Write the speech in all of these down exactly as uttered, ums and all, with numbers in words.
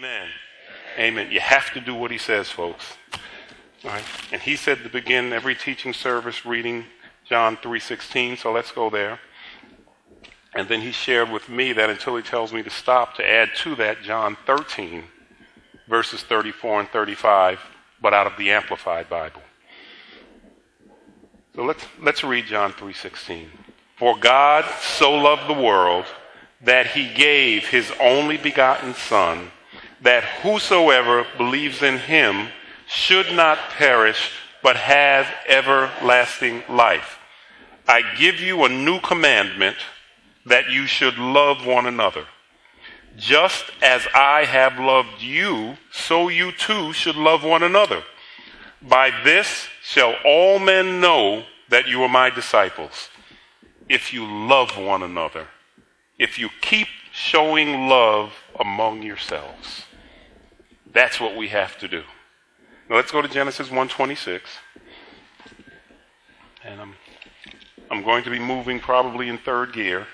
Amen. Amen. You have to do what he says, folks. All right. And he said to begin every teaching service reading John three sixteen, so let's go there. And then he shared with me that until he tells me to stop, to add to that John thirteen, verses thirty-four and thirty-five, but out of the Amplified Bible. So let's let's read John three sixteen. For God so loved the world that he gave his only begotten Son, that whosoever believes in him should not perish, but have everlasting life. I give you a new commandment, that you should love one another. Just as I have loved you, so you too should love one another. By this shall all men know that you are my disciples, if you love one another, if you keep showing love among yourselves. That's what we have to do. Now let's go to Genesis one twenty-six. And I'm, I'm going to be moving probably in third gear,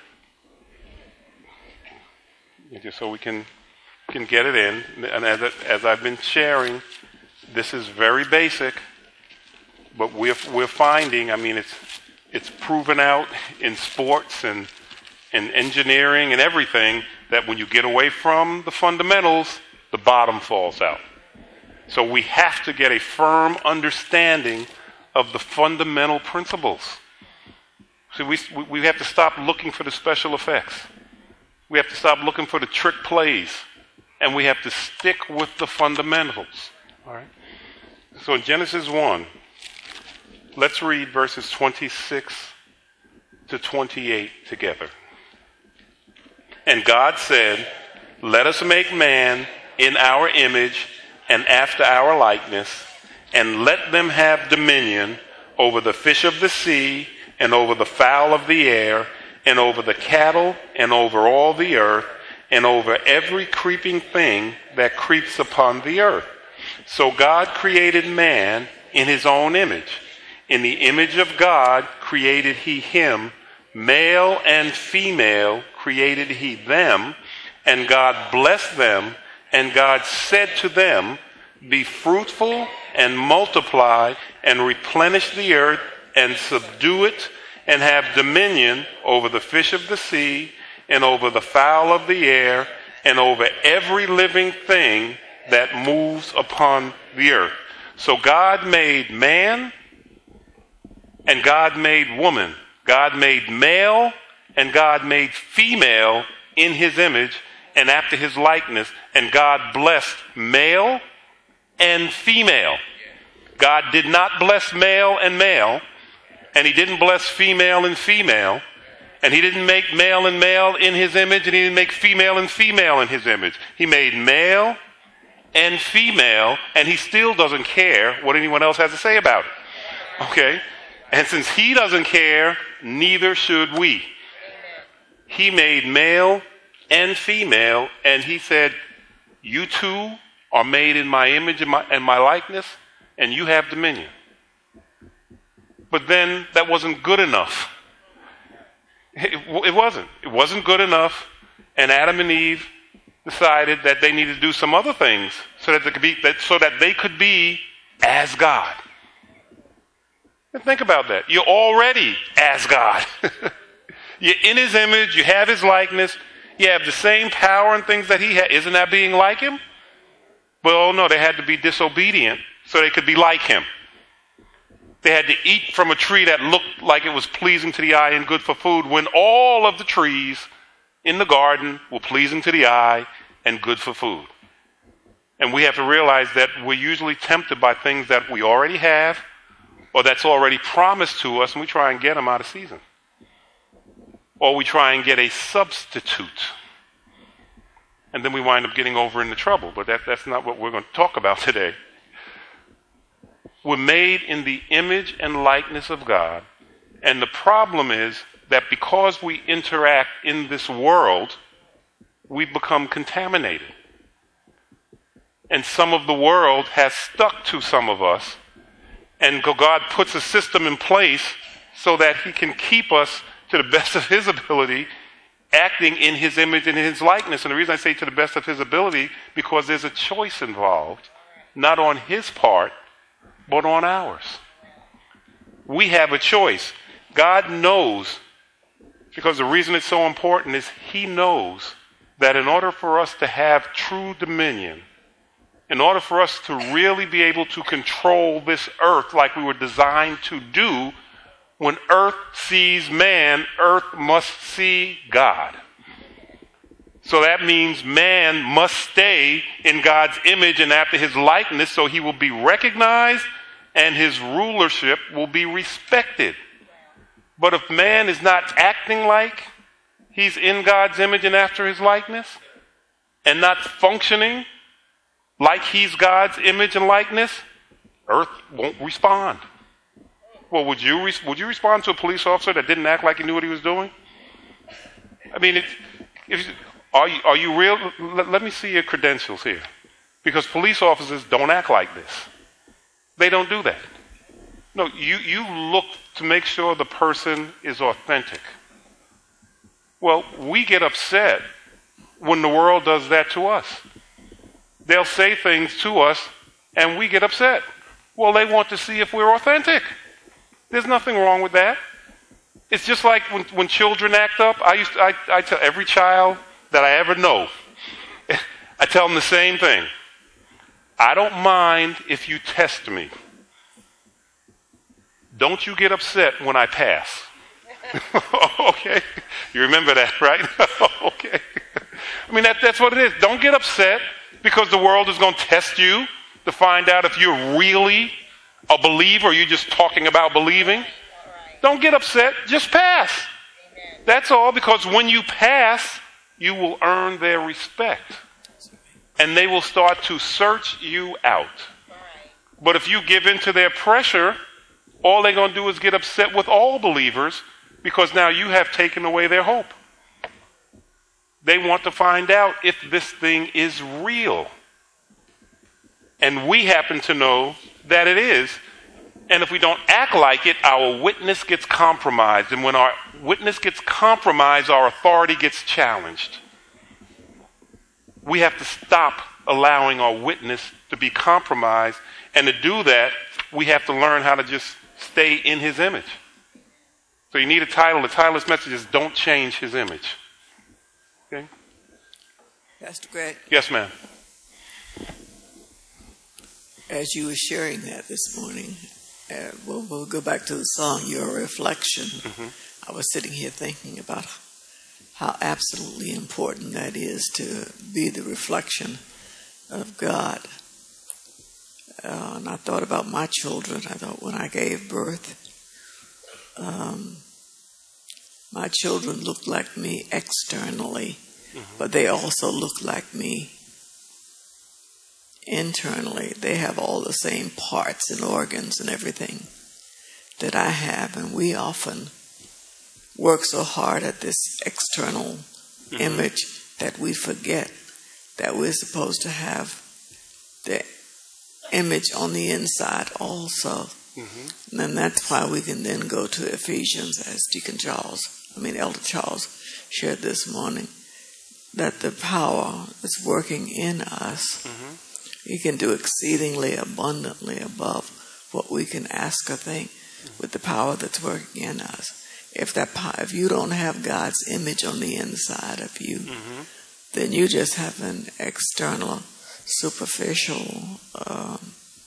just so we can, can get it in. And as, as I've been sharing, this is very basic, but we're, we're finding, I mean, it's, it's proven out in sports and in engineering and everything that when you get away from the fundamentals, the bottom falls out. So we have to get a firm understanding of the fundamental principles. See, we, we have to stop looking for the special effects. We have to stop looking for the trick plays. And we have to stick with the fundamentals. All right? So in Genesis one, let's read verses twenty-six to twenty-eight together. And God said, let us make man in our image and after our likeness, and let them have dominion over the fish of the sea, and over the fowl of the air, and over the cattle, and over all the earth, and over every creeping thing that creeps upon the earth. So God created man in his own image. In the image of God created he him, male and female created he them, and God blessed them, and God said to them, be fruitful and multiply and replenish the earth and subdue it and have dominion over the fish of the sea and over the fowl of the air and over every living thing that moves upon the earth. So God made man and God made woman. God made male and God made female in his image and after his likeness, and God blessed male and female. God did not bless male and male, and he didn't bless female and female, and he didn't make male and male in his image, and he didn't make female and female in his image. He made male and female, and he still doesn't care what anyone else has to say about it. Okay? And since he doesn't care, neither should we. He made male and female, and he said, you two are made in my image and my, and my likeness, and you have dominion. But then that wasn't good enough. It, it wasn't. It wasn't good enough, and Adam and Eve decided that they needed to do some other things so that they could be, that, so that they could be as God. And think about that. You're already as God. You're in his image. You have his likeness. You have the same power and things that he had. Isn't that being like him? Well, no, they had to be disobedient so they could be like him. They had to eat from a tree that looked like it was pleasing to the eye and good for food, when all of the trees in the garden were pleasing to the eye and good for food. And we have to realize that we're usually tempted by things that we already have or that's already promised to us, and we try and get them out of season. Or we try and get a substitute. And then we wind up getting over into trouble. But that, that's not what we're going to talk about today. We're made in the image and likeness of God. And the problem is that because we interact in this world, we become contaminated. And some of the world has stuck to some of us. And God puts a system in place so that he can keep us to the best of his ability acting in his image and his likeness. And the reason I say to the best of his ability, because there's a choice involved, not on his part, but on ours. We have a choice. God knows, because the reason it's so important is he knows that in order for us to have true dominion, in order for us to really be able to control this earth like we were designed to do, when earth sees man, earth must see God. So that means man must stay in God's image and after his likeness, so he will be recognized and his rulership will be respected. But if man is not acting like he's in God's image and after his likeness, and not functioning like he's God's image and likeness, earth won't respond. Well, would you re- would you respond to a police officer that didn't act like he knew what he was doing? I mean, it, if, are you are you real? Let, let me see your credentials here, because police officers don't act like this. They don't do that. No, you you look to make sure the person is authentic. Well, we get upset when the world does that to us. They'll say things to us, and we get upset. Well, they want to see if we're authentic. There's nothing wrong with that. It's just like when, when children act up. I used to, I, I tell every child that I ever know, I tell them the same thing. I don't mind if you test me. Don't you get upset when I pass. Okay? You remember that, right? Okay. I mean, that, that's what it is. Don't get upset because the world is going to test you to find out if you're really a believer or you're just talking about believing. Don't get upset. Just pass. That's all, because when you pass, you will earn their respect. And they will start to search you out. But if you give in to their pressure, all they're going to do is get upset with all believers, because now you have taken away their hope. They want to find out if this thing is real. And we happen to know that it is. And if we don't act like it, our witness gets compromised. And when our witness gets compromised, our authority gets challenged. We have to stop allowing our witness to be compromised. And to do that, we have to learn how to just stay in his image. So you need a title. The title of this message is Don't Change His Image. Okay? Pastor Greg. Yes, ma'am. As you were sharing that this morning, uh, we'll, we'll go back to the song, Your Reflection. Mm-hmm. I was sitting here thinking about how absolutely important that is, to be the reflection of God. Uh, and I thought about my children. I thought when I gave birth, um, my children looked like me externally, mm-hmm. but they also look like me internally. They have all the same parts and organs and everything that I have, and we often work so hard at this external mm-hmm. image that we forget that we're supposed to have the image on the inside also. Mm-hmm. And that's why we can then go to Ephesians, as Deacon Charles, I mean Elder Charles shared this morning, that the power that's working in us, mm-hmm. He can do exceedingly abundantly above what we can ask or think mm-hmm. with the power that's working in us. If that power, if you don't have God's image on the inside of you, mm-hmm. then you just have an external, superficial, um,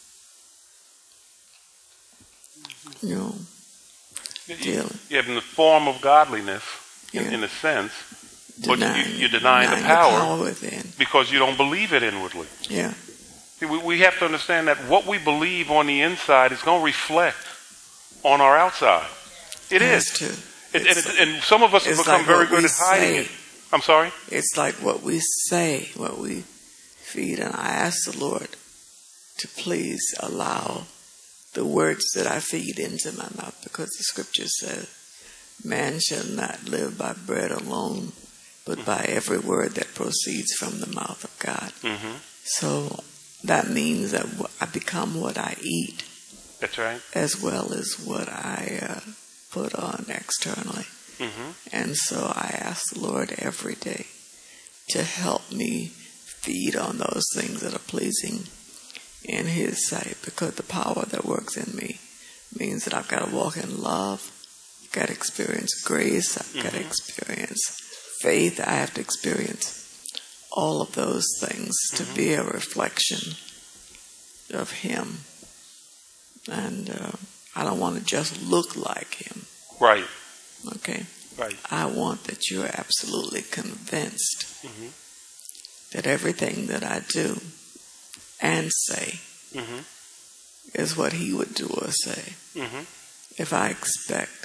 you know, deal. You have in the form of godliness, in, yeah. in a sense, denying, but you, you're denying, denying the power, the power within, because you don't believe it inwardly. Yeah. See, we, we have to understand that what we believe on the inside is going to reflect on our outside. It, it is. To. It, and, it, and some of us have become like very good at hiding say. it. I'm sorry? It's like what we say, what we feed. And I ask the Lord to please allow the words that I feed into my mouth, because the scripture says, man shall not live by bread alone, but mm-hmm. by every word that proceeds from the mouth of God. Mm-hmm. So that means that I become what I eat. That's right. As well as what I uh, put on externally. Mm-hmm. And so I ask the Lord every day to help me feed on those things that are pleasing in His sight, because the power that works in me means that I've got to walk in love, I've got to experience grace, I've mm-hmm. got to experience faith, I have to experience all of those things to mm-hmm. be a reflection of Him. And uh, I don't want to just look like Him. Right. Okay. Right. I want that you're absolutely convinced mm-hmm. that everything that I do and say mm-hmm. is what He would do or say. Mm-hmm. If I expect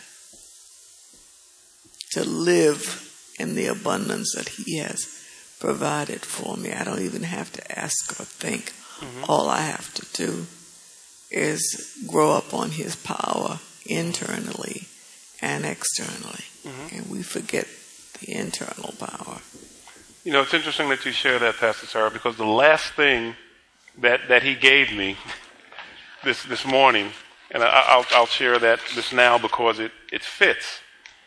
to live in the abundance that He has provided for me, I don't even have to ask or think. Mm-hmm. All I have to do is grow up on His power internally and externally. Mm-hmm. And we forget the internal power. You know, it's interesting that you share that, Pastor Sarah, because the last thing that, that He gave me this this morning, and I, I'll, I'll share that this now because it, it fits.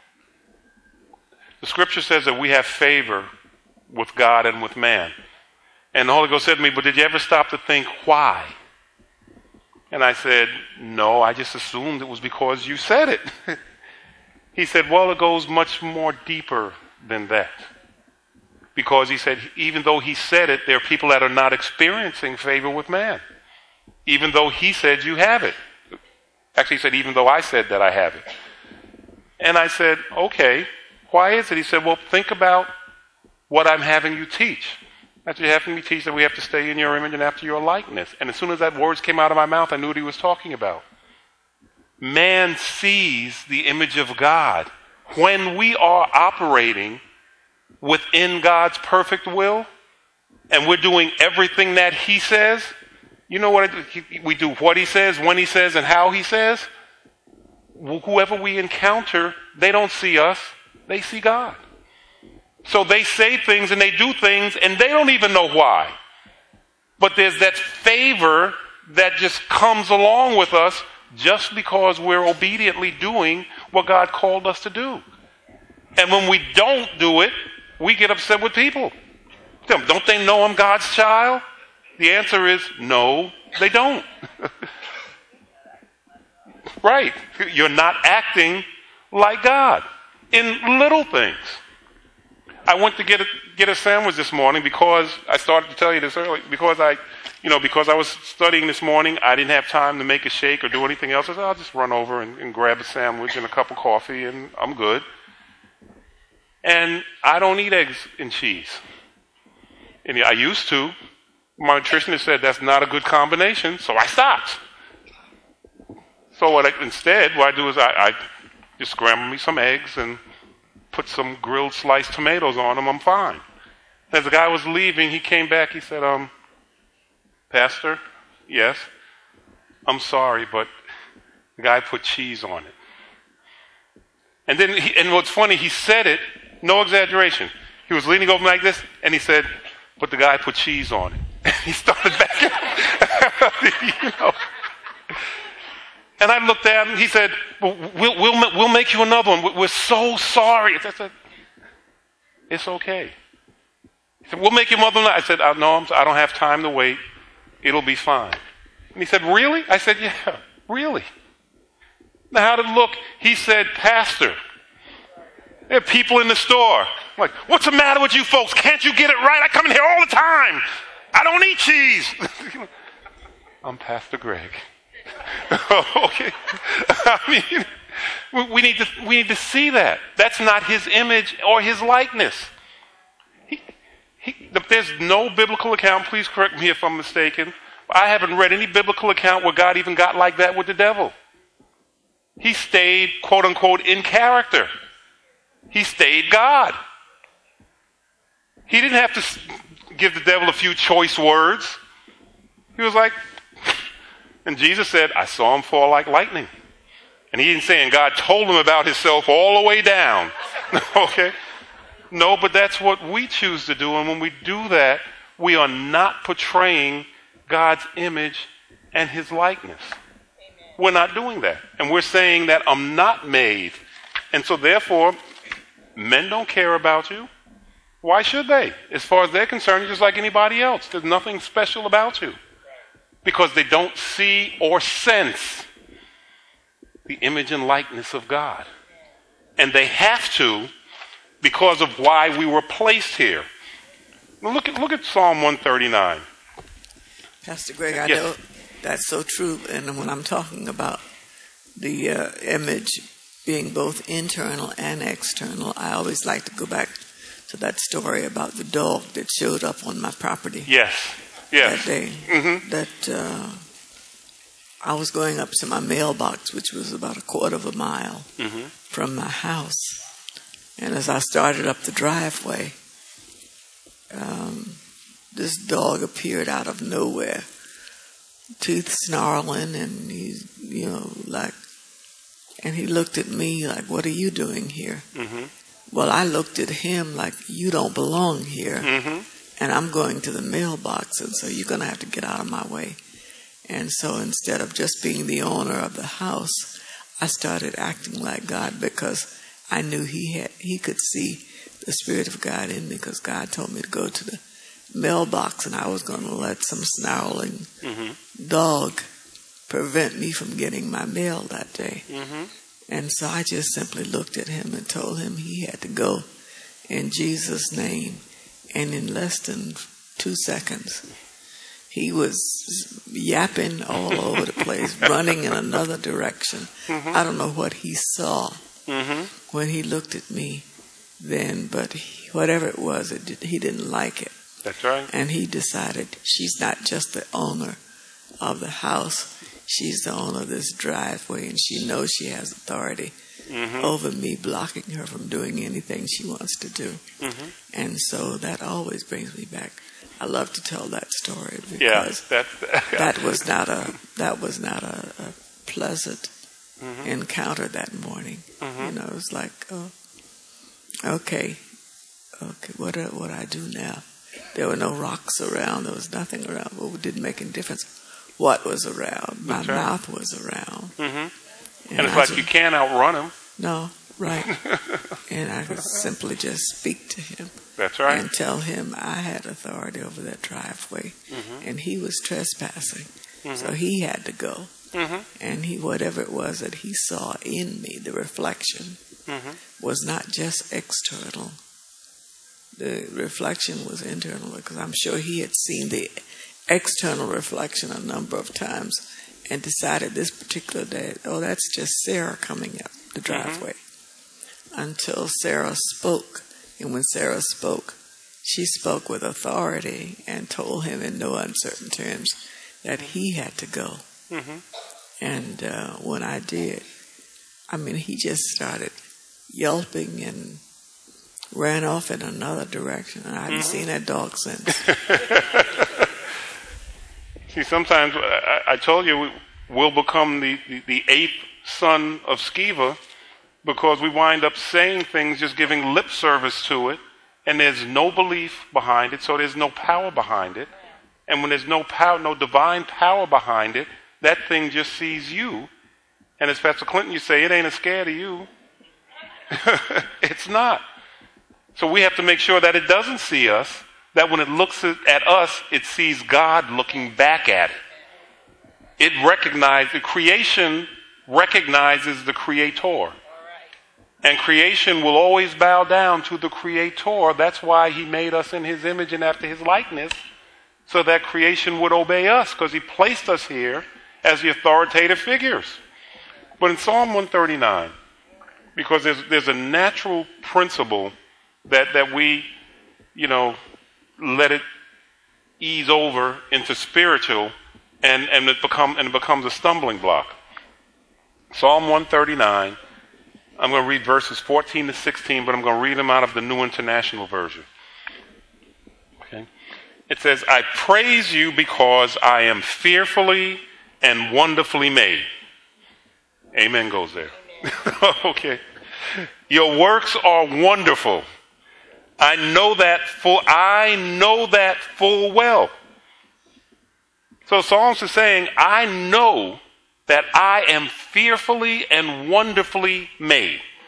The Scripture says that we have favor with God and with man. And the Holy Ghost said to me, but did you ever stop to think why? And I said, no, I just assumed it was because you said it. He said, well, it goes much more deeper than that. Because he said, even though He said it, there are people that are not experiencing favor with man. Even though He said you have it. Actually, he said, even though I said that I have it. And I said, okay, why is it? He said, well, think about what I'm having you teach. After you having me teach that we have to stay in your image and after your likeness. And as soon as that words came out of my mouth, I knew what he was talking about. Man sees the image of God. When we are operating within God's perfect will, and we're doing everything that He says, you know what we do? What He says, when He says, and how He says. Whoever we encounter, they don't see us, they see God. So they say things and they do things and they don't even know why. But there's that favor that just comes along with us just because we're obediently doing what God called us to do. And when we don't do it, we get upset with people. Don't they know I'm God's child? The answer is no, they don't. Right. You're not acting like God in little things. I went to get a, get a sandwich this morning because I started to tell you this earlier, because I, you know, because I was studying this morning, I didn't have time to make a shake or do anything else. I said, I'll just run over and, and grab a sandwich and a cup of coffee and I'm good. And I don't eat eggs and cheese. And I used to. My nutritionist said that's not a good combination, so I stopped. So what I, instead, what I do is I, I just scramble me some eggs and put some grilled sliced tomatoes on them, I'm fine. As the guy was leaving, he came back, he said, um, Pastor, yes, I'm sorry, but the guy put cheese on it. And then, he, and what's funny, he said it, no exaggeration. He was leaning over like this, and he said, but the guy put cheese on it. And he started backing you know. And I looked at him, he said, well, we'll, we'll, we'll make you another one. We're so sorry. I said, it's okay. He said, we'll make you another one. I said, I, no, I don't have time to wait. It'll be fine. And he said, really? I said, yeah, really. Now, how did it look? He said, Pastor, there are people in the store. I'm like, what's the matter with you folks? Can't you get it right? I come in here all the time. I don't eat cheese. I'm Pastor Greg. Okay. I mean, we need to we need to see that. That's not His image or His likeness. He, he, there's no biblical account, please correct me if I'm mistaken. I haven't read any biblical account where God even got like that with the devil. He stayed, quote unquote, in character. He stayed God. He didn't have to give the devil a few choice words. He was like, and Jesus said, I saw him fall like lightning. And he didn't say, and God told him about himself all the way down. Okay? No, but that's what we choose to do. And when we do that, we are not portraying God's image and His likeness. Amen. We're not doing that. And we're saying that I'm not made. And so therefore, Men don't care about you. Why should they? As far as they're concerned, you're just like anybody else. There's nothing special about you. Because they don't see or sense the image and likeness of God. And they have to because of why we were placed here. Now look at look at Psalm one thirty-nine. Pastor Greg, I Yes. know that's so true. And when I'm talking about the uh, image being both internal and external, I always like to go back to that story about the dog that showed up on my property Yes. Yes. that day. Mm-hmm. That uh, I was going up to my mailbox, which was about a quarter of a mile Mm-hmm. from my house. And as I started up the driveway, um, this dog appeared out of nowhere, teeth snarling, and he's, you know, like, and he looked at me like, "What are you doing here?" Mm-hmm. Well, I looked at him like, "You don't belong here, Mm-hmm. and I'm going to the mailbox, and so you're going to have to get out of my way." And so instead of just being the owner of the house, I started acting like God because I knew he had he could see the Spirit of God in me, because God told me to go to the mailbox, and I was going to let some snarling Mm-hmm. dog prevent me from getting my mail that day. Mm-hmm. And so I just simply looked at him and told him he had to go in Jesus' name. And in less than two seconds, he was yapping all over the place, running in another direction. Mm-hmm. I don't know what he saw Mm-hmm. when he looked at me then, but he, whatever it was, it did, he didn't like it. That's right. And he decided she's not just the owner of the house, she's the owner of this driveway, and she knows she has authority Mm-hmm. over me, blocking her from doing anything she wants to do. Mm-hmm. And so that always brings me back. I love to tell that story Yeah. because That. that was not a that was not a, a pleasant Mm-hmm. encounter that morning. Mm-hmm. You know, it was like, oh, okay, okay, what do, what do I do now? There were no rocks around. There was nothing around. Well, it didn't make any difference what was around. My That's right. mouth was around. Mm-hmm. And it's I like just- you can't outrun him. No, right. And I could simply just speak to him That's right. and tell him I had authority over that driveway, Mm-hmm. and he was trespassing. Mhm. So he had to go. Mm-hmm. And he, whatever it was that he saw in me, the reflection, Mm-hmm. was not just external. The reflection was internal, because I'm sure he had seen the external reflection a number of times and decided this particular day, oh, that's just Sarah coming up the driveway. Until Sarah spoke. And when Sarah spoke, she spoke with authority and told him in no uncertain terms that he had to go. Mm-hmm. And uh, when I did, I mean, he just started yelping and ran off in another direction. And I haven't Mm-hmm. seen that dog since. See, sometimes I, I told you we, we'll become the, the, the ape son of Sceva because we wind up saying things, just giving lip service to it, and there's no belief behind it, so there's no power behind it. And when there's no power, no divine power behind it, that thing just sees you. And as Pastor Clinton, you say, it ain't a scared of you. It's not. So we have to make sure that it doesn't see us, that when it looks at us, it sees God looking back at it. It recognizes, the creation recognizes the Creator. And creation will always bow down to the Creator. That's why He made us in His image and after His likeness, so that creation would obey us, because He placed us here as the authoritative figures. But in Psalm one thirty-nine, because there's, there's a natural principle that, that we, you know, let it ease over into spiritual, and, and, it become, and it becomes a stumbling block. Psalm one thirty-nine, I'm going to read verses fourteen to sixteen, but I'm going to read them out of the New International Version. Okay. It says, I praise you because I am fearfully and wonderfully made. Amen goes there. Okay. Your works are wonderful. I know that full, I know that full well. So Psalms is saying, I know that I am fearfully and wonderfully made.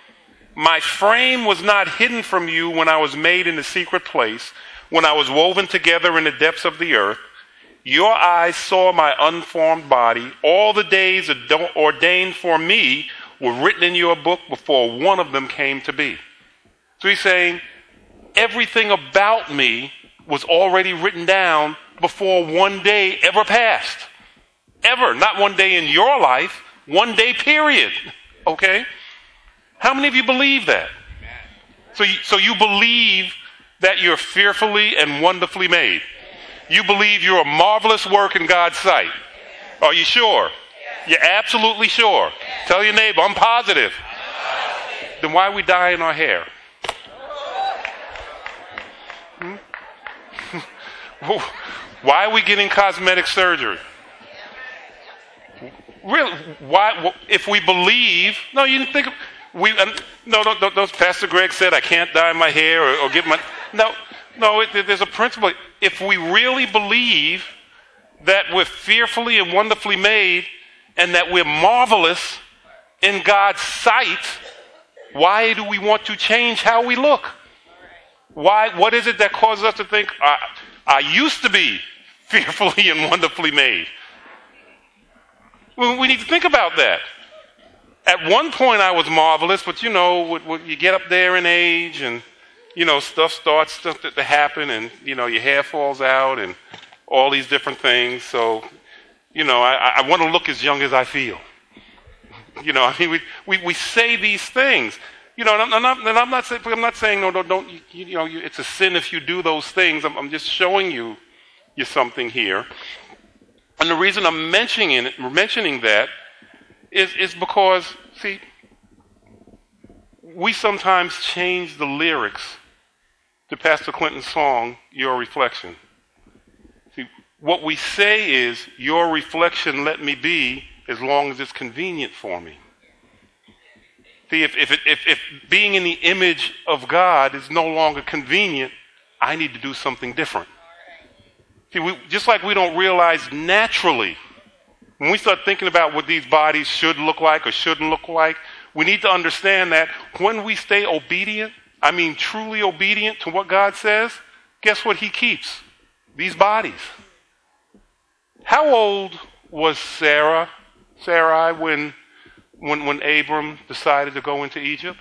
My frame was not hidden from you when I was made in the secret place, when I was woven together in the depths of the earth. Your eyes saw my unformed body. All the days ordained for me were written in your book before one of them came to be. So he's saying, everything about me was already written down before one day ever passed. Ever. Not one day in your life, one day period. Okay? How many of you believe that? So you, so you believe that you're fearfully and wonderfully made. You believe you're a marvelous work in God's sight. Are you sure? You're absolutely sure. Tell your neighbor, I'm positive. Then why are we dyeing our hair? Hmm? Why are we getting cosmetic surgery? Really? Why? If we believe, no, you didn't think. Of, we um, no, no, no, no. Pastor Greg said I can't dye my hair or, or get my. No, no. It, there's a principle. If we really believe that we're fearfully and wonderfully made, and that we're marvelous in God's sight, why do we want to change how we look? Why? What is it that causes us to think I, I used to be fearfully and wonderfully made? Well, we need to think about that. At one point I was marvelous, but you know, when you get up there in age and, you know, stuff starts to, to happen and, you know, your hair falls out and all these different things. So, you know, I, I want to look as young as I feel. You know, I mean, we, we, we say these things. You know, and I'm, not, and I'm not saying, I'm not saying, no, no, don't, you, you know, you, it's a sin if you do those things. I'm, I'm just showing you, you something here. And the reason I'm mentioning it, mentioning that is, is because, see, we sometimes change the lyrics to Pastor Clinton's song, Your Reflection. See, what we say is, your reflection let me be as long as it's convenient for me. See, if, if, it, if, if being in the image of God is no longer convenient, I need to do something different. See, we, just like we don't realize naturally, when we start thinking about what these bodies should look like or shouldn't look like, we need to understand that when we stay obedient, I mean truly obedient to what God says, guess what he keeps? These bodies. How old was Sarah, Sarai, when, when, when Abram decided to go into Egypt?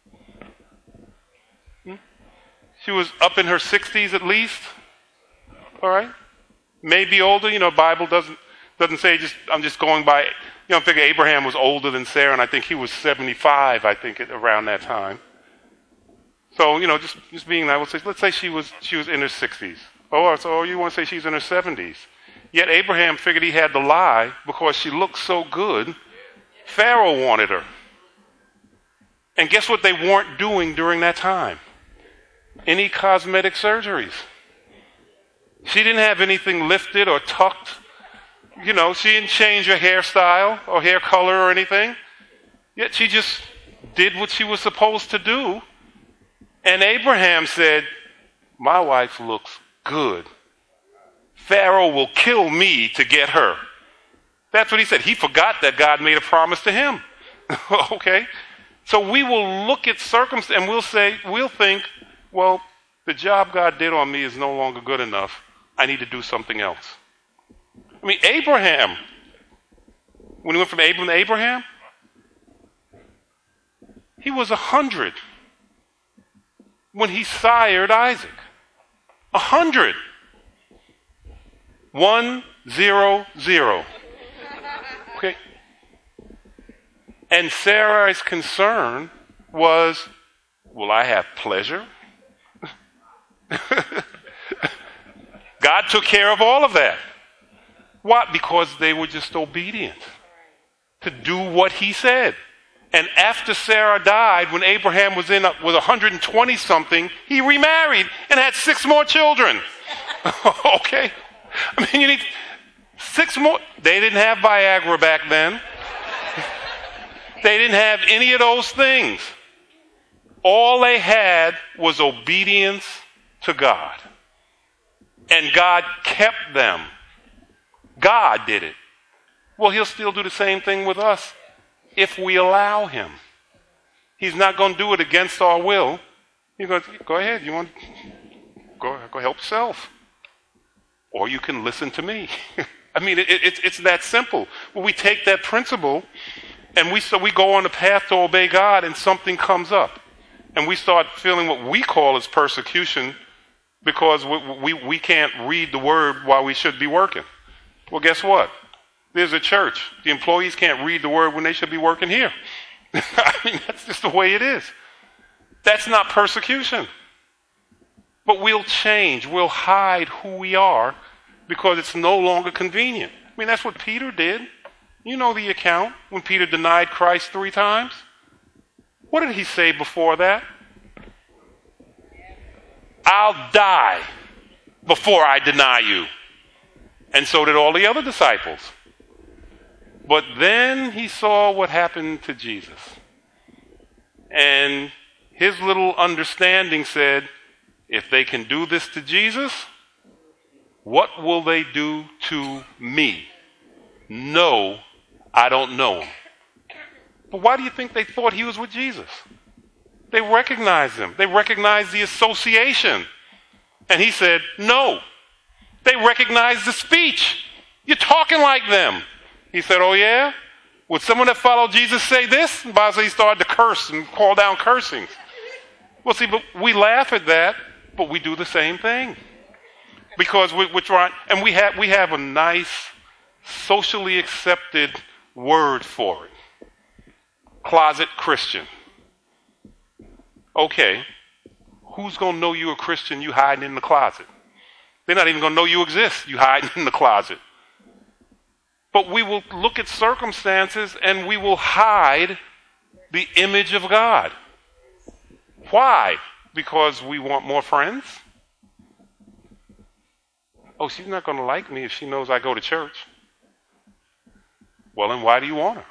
Hmm? She was up in her sixties at least. All right? Maybe older. You know, Bible doesn't doesn't say just, I'm just going by, you know, I figure Abraham was older than Sarah, and I think he was seventy-five, I think, at, around that time. So, you know, just, just being, I would say, let's say she was she was in her sixties. Oh, so you want to say she's in her seventies. Yet Abraham figured he had to lie because she looked so good. Pharaoh wanted her. And guess what they weren't doing during that time? Any cosmetic surgeries. She didn't have anything lifted or tucked. You know, she didn't change her hairstyle or hair color or anything. Yet she just did what she was supposed to do. And Abraham said, my wife looks good. Pharaoh will kill me to get her. That's what he said. He forgot that God made a promise to him. Okay? So we will look at circumstances and we'll say, we'll think, well, the job God did on me is no longer good enough. I need to do something else. I mean, Abraham, when he went from Abram to Abraham, he was a hundred when he sired Isaac. A hundred. One, zero, zero. Okay. And Sarah's concern was, will I have pleasure? God took care of all of that. Why? Because they were just obedient to do what he said. And after Sarah died, when Abraham was in a, was one hundred twenty something, he remarried and had six more children. Okay? I mean, you need six more. They didn't have Viagra back then. They didn't have any of those things. All they had was obedience to God. And God kept them. God did it. Well, he'll still do the same thing with us if we allow him. He's not going to do it against our will. He's going to go ahead. You want go go help yourself, or you can listen to me. I mean, it, it, it's it's that simple. When we take that principle, and we so we go on the path to obey God, and something comes up, and we start feeling what we call as persecution because we we, we can't read the word while we should be working. Well, guess what? There's a church. The employees can't read the word when they should be working here. I mean, that's just the way it is. That's not persecution. But we'll change. We'll hide who we are because it's no longer convenient. I mean, that's what Peter did. You know the account when Peter denied Christ three times. What did he say before that? I'll die before I deny you. And so did all the other disciples. But then he saw what happened to Jesus. And his little understanding said, if they can do this to Jesus, what will they do to me? No, I don't know him. But why do you think they thought he was with Jesus? They recognized him. They recognized the association. And he said, no. They recognized the speech. You're talking like them. He said, oh yeah? Would someone that followed Jesus say this? And Bible says he started to curse and call down cursings. Well, see, but we laugh at that, but we do the same thing. Because we, we're trying, and we have, we have a nice, socially accepted word for it. Closet Christian. Okay, who's going to know you're a Christian, you hiding in the closet? They're not even going to know you exist, you hiding in the closet. But we will look at circumstances and we will hide the image of God. Why? Because we want more friends? Oh, she's not going to like me if she knows I go to church. Well, then why do you want her?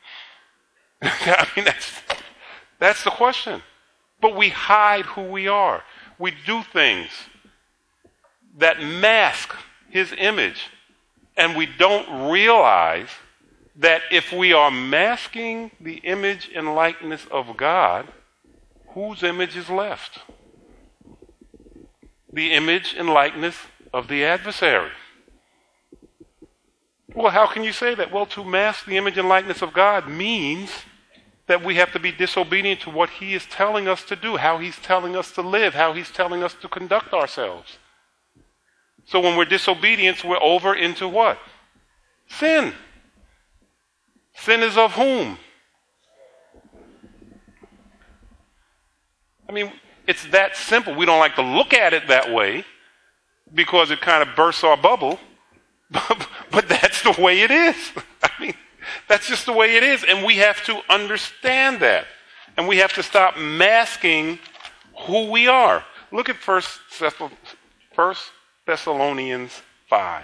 I mean, that's, that's the question. But we hide who we are. We do things that mask his image. And we don't realize that if we are masking the image and likeness of God, whose image is left? The image and likeness of the adversary. Well, how can you say that? Well, to mask the image and likeness of God means that we have to be disobedient to what he is telling us to do, how he's telling us to live, how he's telling us to conduct ourselves. So when we're disobedient, we're over into what? Sin. Sin is of whom? I mean, it's that simple. We don't like to look at it that way because it kind of bursts our bubble, but, but that's the way it is. I mean, that's just the way it is, and we have to understand that. And we have to stop masking who we are. Look at First Thessalonians five.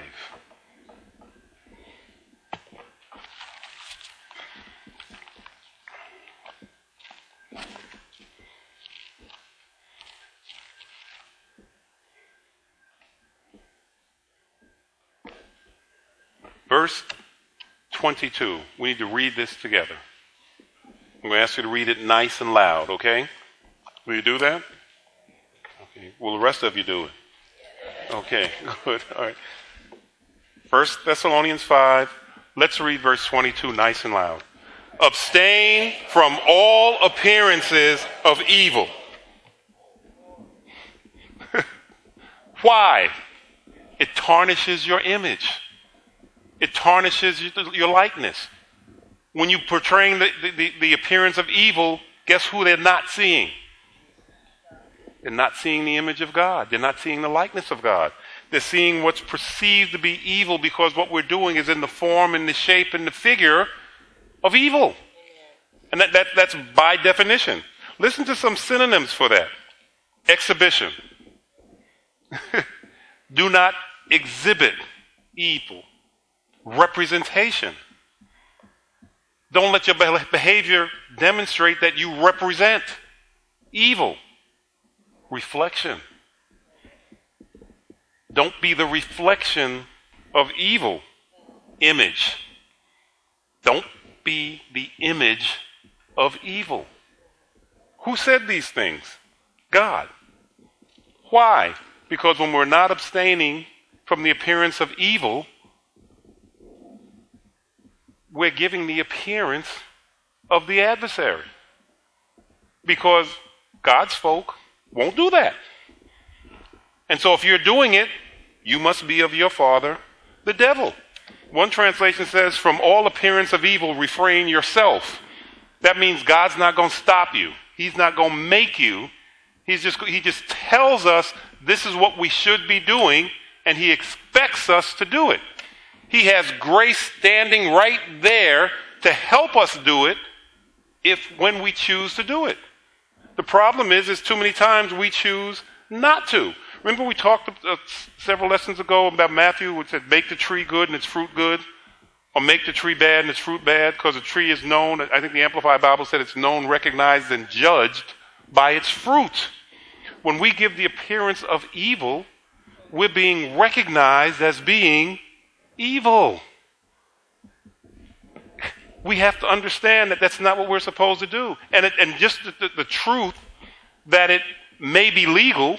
Verse twenty-two. We need to read this together. I'm going to ask you to read it nice and loud, okay? Will you do that? Okay. Will the rest of you do it? Okay, good. All right. First Thessalonians five. Let's read verse twenty-two nice and loud. Abstain from all appearances of evil. Why? It tarnishes your image. It tarnishes your likeness. When you're portraying the, the, the appearance of evil, guess who they're not seeing? They're not seeing the image of God. They're not seeing the likeness of God. They're seeing what's perceived to be evil because what we're doing is in the form and the shape and the figure of evil. And that, that, that's by definition. Listen to some synonyms for that. Exhibition. Do not exhibit evil. Representation. Don't let your behavior demonstrate that you represent evil. Reflection. Don't be the reflection of evil. Image. Don't be the image of evil. Who said these things? God. Why? Because when we're not abstaining from the appearance of evil, we're giving the appearance of the adversary. Because God's folk won't do that. And so if you're doing it, you must be of your father, the devil. One translation says, from all appearance of evil, refrain yourself. That means God's not going to stop you. He's not going to make you. He's just, he just tells us this is what we should be doing, and he expects us to do it. He has grace standing right there to help us do it if when we choose to do it. The problem is, is too many times we choose not to. Remember we talked uh, several lessons ago about Matthew, which said make the tree good and its fruit good, or make the tree bad and its fruit bad, because a tree is known, I think the Amplified Bible said it's known, recognized, and judged by its fruit. When we give the appearance of evil, we're being recognized as being evil. We have to understand that that's not what we're supposed to do. And, it, and just the, the, the truth that it may be legal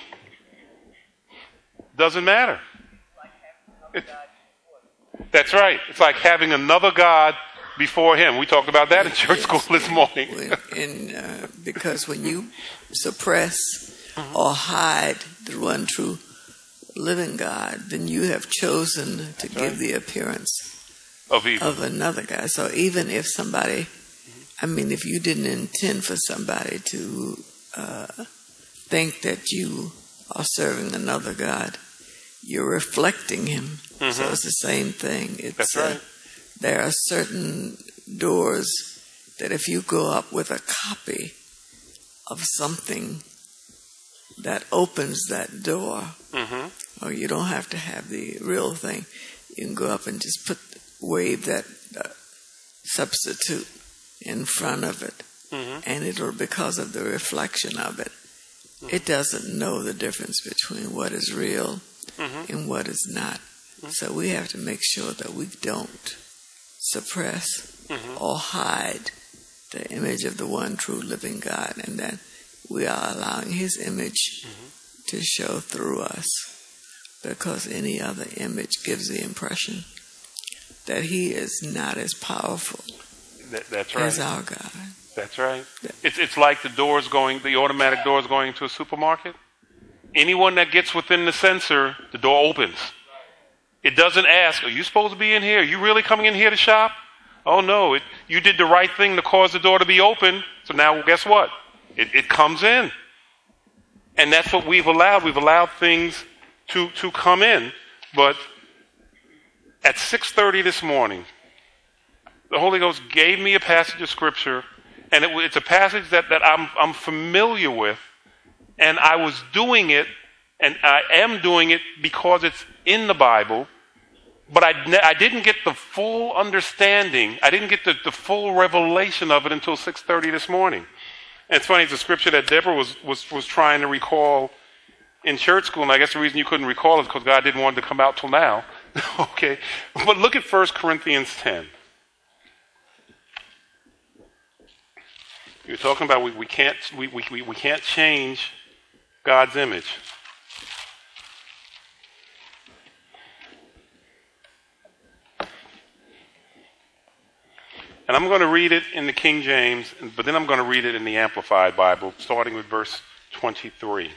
doesn't matter. It, that's right. It's like having another God before him. We talked about that in church school this morning. and, uh, because when you suppress or hide the one true living God, then you have chosen to that's give right. the appearance of evil. Of another God. So even if somebody, I mean, if you didn't intend for somebody to uh, think that you are serving another God, you're reflecting him. Mm-hmm. So it's the same thing. It's, That's right. Uh, there are certain doors that if you go up with a copy of something that opens that door, mm-hmm. or you don't have to have the real thing, you can go up and just put wave that uh, substitute in front of it, mm-hmm. and it'll, because of the reflection of it, mm-hmm. it doesn't know the difference between what is real mm-hmm. and what is not. Mm-hmm. So we have to make sure that we don't suppress mm-hmm. or hide the image of the one true living God, and that we are allowing his image mm-hmm. to show through us, because any other image gives the impression that he is not as powerful that, that's right. as our God. That's right. It's it's like the doors going, the automatic doors going into a supermarket. Anyone that gets within the sensor, the door opens. It doesn't ask, are you supposed to be in here? Are you really coming in here to shop? Oh no, it, you did the right thing to cause the door to be open. So now guess what? It, it comes in. And that's what we've allowed. We've allowed things to, to come in. But at six thirty this morning, the Holy Ghost gave me a passage of Scripture, and it, it's a passage that, that I'm, I'm familiar with, and I was doing it, and I am doing it because it's in the Bible, but I, I didn't get the full understanding, I didn't get the, the full revelation of it until six thirty this morning. And it's funny, it's a scripture that Deborah was, was, was trying to recall in church school, and I guess the reason you couldn't recall is because God didn't want it to come out till now. Okay, but look at First Corinthians ten. You're talking about we, we can't we, we, we can't change God's image. And I'm going to read it in the King James, but then I'm going to read it in the Amplified Bible, starting with verse twenty-three.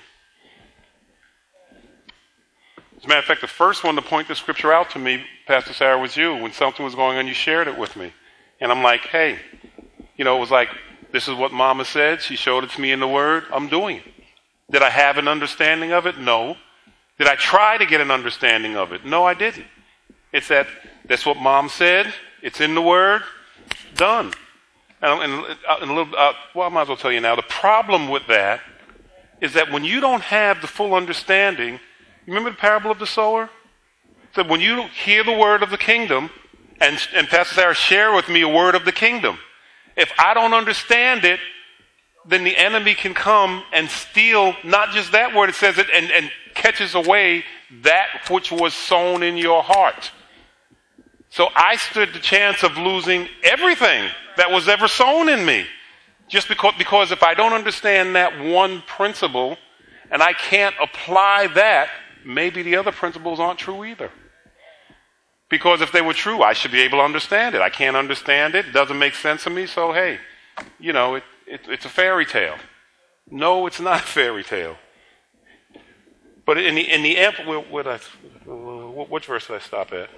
As a matter of fact, the first one to point the scripture out to me, Pastor Sarah, was you. When something was going on, you shared it with me. And I'm like, hey, you know, it was like, this is what Mama said. She showed it to me in the Word. I'm doing it. Did I have an understanding of it? No. Did I try to get an understanding of it? No, I didn't. It's that, that's what Mom said. It's in the Word. Done. And, and, and a little, uh, well, I might as well tell you now. The problem with that is that when you don't have the full understanding, you remember the parable of the sower? So when you hear the word of the kingdom, and, and Pastor Sarah share with me a word of the kingdom, if I don't understand it, then the enemy can come and steal not just that word, it says it, and, and catches away that which was sown in your heart. So I stood the chance of losing everything that was ever sown in me Just because, because if I don't understand that one principle and I can't apply that, maybe the other principles aren't true either. Because if they were true, I should be able to understand it. I can't understand it. It doesn't make sense to me. So, hey, you know, it, it, it's a fairy tale. No, it's not a fairy tale. But in the in the amp, what I, which verse did I stop at?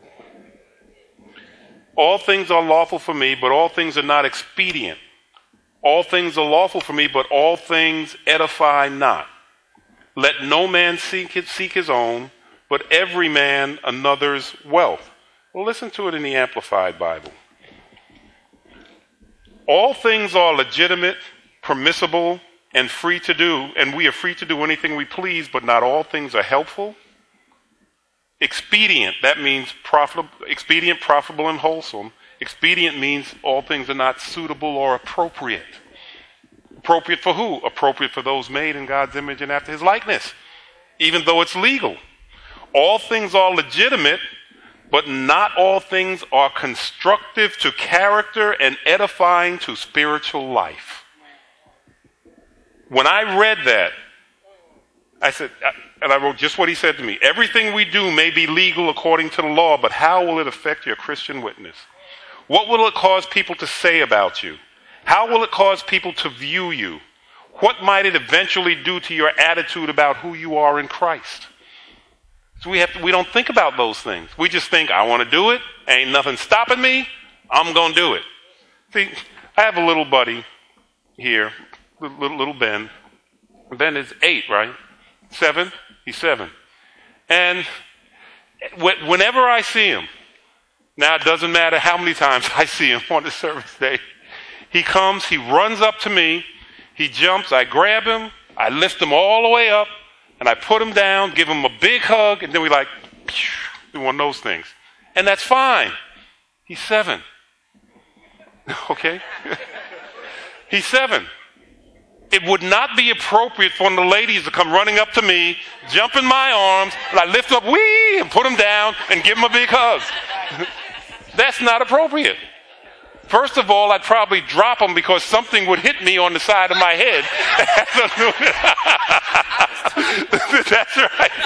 All things are lawful for me, but all things are not expedient. All things are lawful for me, but all things edify not. Let no man seek his, seek his own, but every man another's wealth. Well, listen to it in the Amplified Bible. All things are legitimate, permissible, and free to do, and we are free to do anything we please, but not all things are helpful. Expedient, that means profitable, expedient, profitable, and wholesome. Expedient means all things are not suitable or appropriate. Appropriate for who? Appropriate for those made in God's image and after his likeness, even though it's legal. All things are legitimate, but not all things are constructive to character and edifying to spiritual life. When I read that, I said, and I wrote just what he said to me. Everything we do may be legal according to the law, but how will it affect your Christian witness? What will it cause people to say about you? How will it cause people to view you? What might it eventually do to your attitude about who you are in Christ? So we have to, we don't think about those things. We just think, I want to do it. Ain't nothing stopping me. I'm going to do it. See, I have a little buddy here, little, little Ben. Ben is eight, right? Seven? He's seven. And whenever I see him, now it doesn't matter how many times I see him on the service day, he comes, he runs up to me, he jumps, I grab him, I lift him all the way up, and I put him down, give him a big hug, and then we like, do one of those things. And that's fine. He's seven. Okay? He's seven. It would not be appropriate for one of the ladies to come running up to me, jump in my arms, and I lift up, wee, and put him down and give him a big hug. That's not appropriate. First of all, I'd probably drop him because something would hit me on the side of my head. That's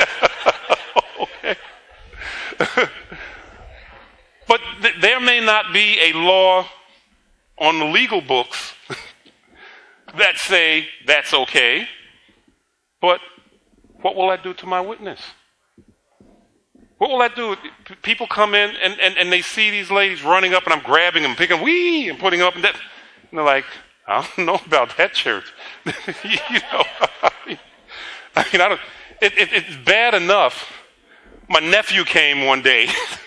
right. Okay. But th- there may not be a law on the legal books that say that's okay, but what will that do to my witness? What will that do? P- people come in and, and, and they see these ladies running up and I'm grabbing them, picking wee and putting them up and that. And they're like, I don't know about that church. you know, I mean, I mean, I don't, it, it, it's bad enough. My nephew came one day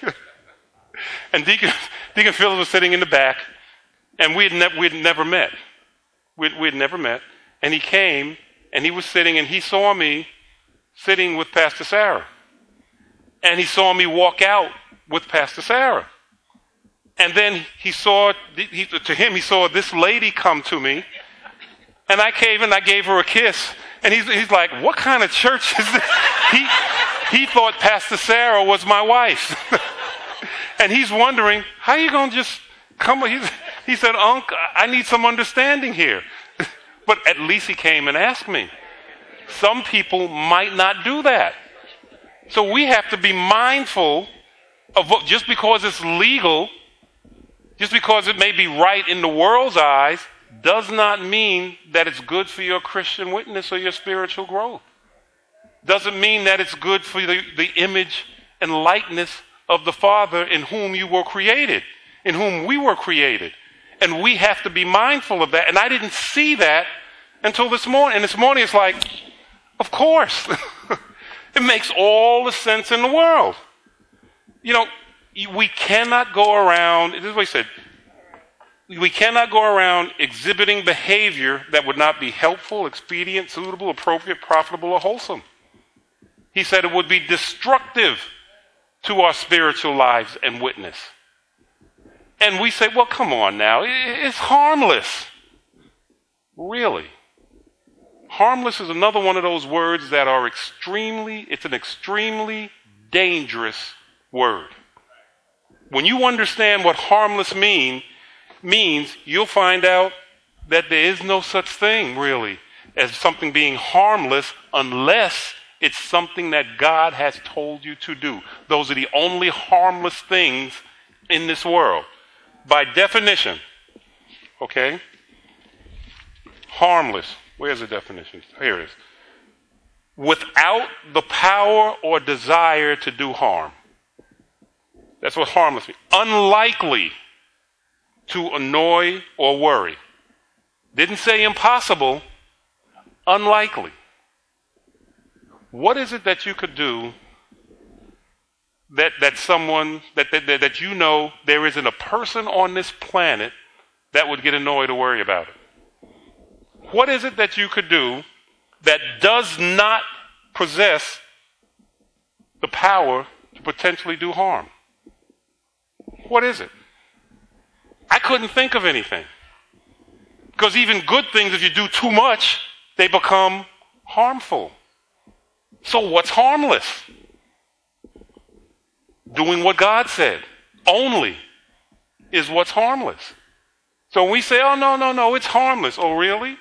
and Deacon, Deacon Phillips was sitting in the back and we had, ne- we had never met. We we had never met. And he came and he was sitting and he saw me sitting with Pastor Sarah. And he saw me walk out with Pastor Sarah. And then he saw, he, to him, he saw this lady come to me. And I came and I gave her a kiss. And he's, he's like, what kind of church is this? He, he thought Pastor Sarah was my wife. And he's wondering, how are you going to just come? He, he said, Unc, I need some understanding here. But at least he came and asked me. Some people might not do that. So we have to be mindful of what, just because it's legal, just because it may be right in the world's eyes, does not mean that it's good for your Christian witness or your spiritual growth. Doesn't mean that it's good for the, the image and likeness of the Father in whom you were created, in whom we were created. And we have to be mindful of that. And I didn't see that until this morning. And this morning it's like, of course. It makes all the sense in the world. You know, we cannot go around, this is what he said, we cannot go around exhibiting behavior that would not be helpful, expedient, suitable, appropriate, profitable, or wholesome. He said it would be destructive to our spiritual lives and witness. And we say, well, come on now, it's harmless. Really? Harmless is another one of those words that are extremely, it's an extremely dangerous word. When you understand what harmless mean, means, you'll find out that there is no such thing, really, as something being harmless unless it's something that God has told you to do. Those are the only harmless things in this world. By definition, okay? Harmless. Where's the definition? Here it is. Without the power or desire to do harm. That's what harmless means. Unlikely to annoy or worry. Didn't say impossible, unlikely. What is it that you could do that, that someone, that, that, that you know there isn't a person on this planet that would get annoyed or worry about it? What is it that you could do that does not possess the power to potentially do harm? What is it? I couldn't think of anything. Because even good things, if you do too much, they become harmful. So what's harmless? Doing what God said only is what's harmless. So when we say, oh, no, no, no, it's harmless. Oh, really?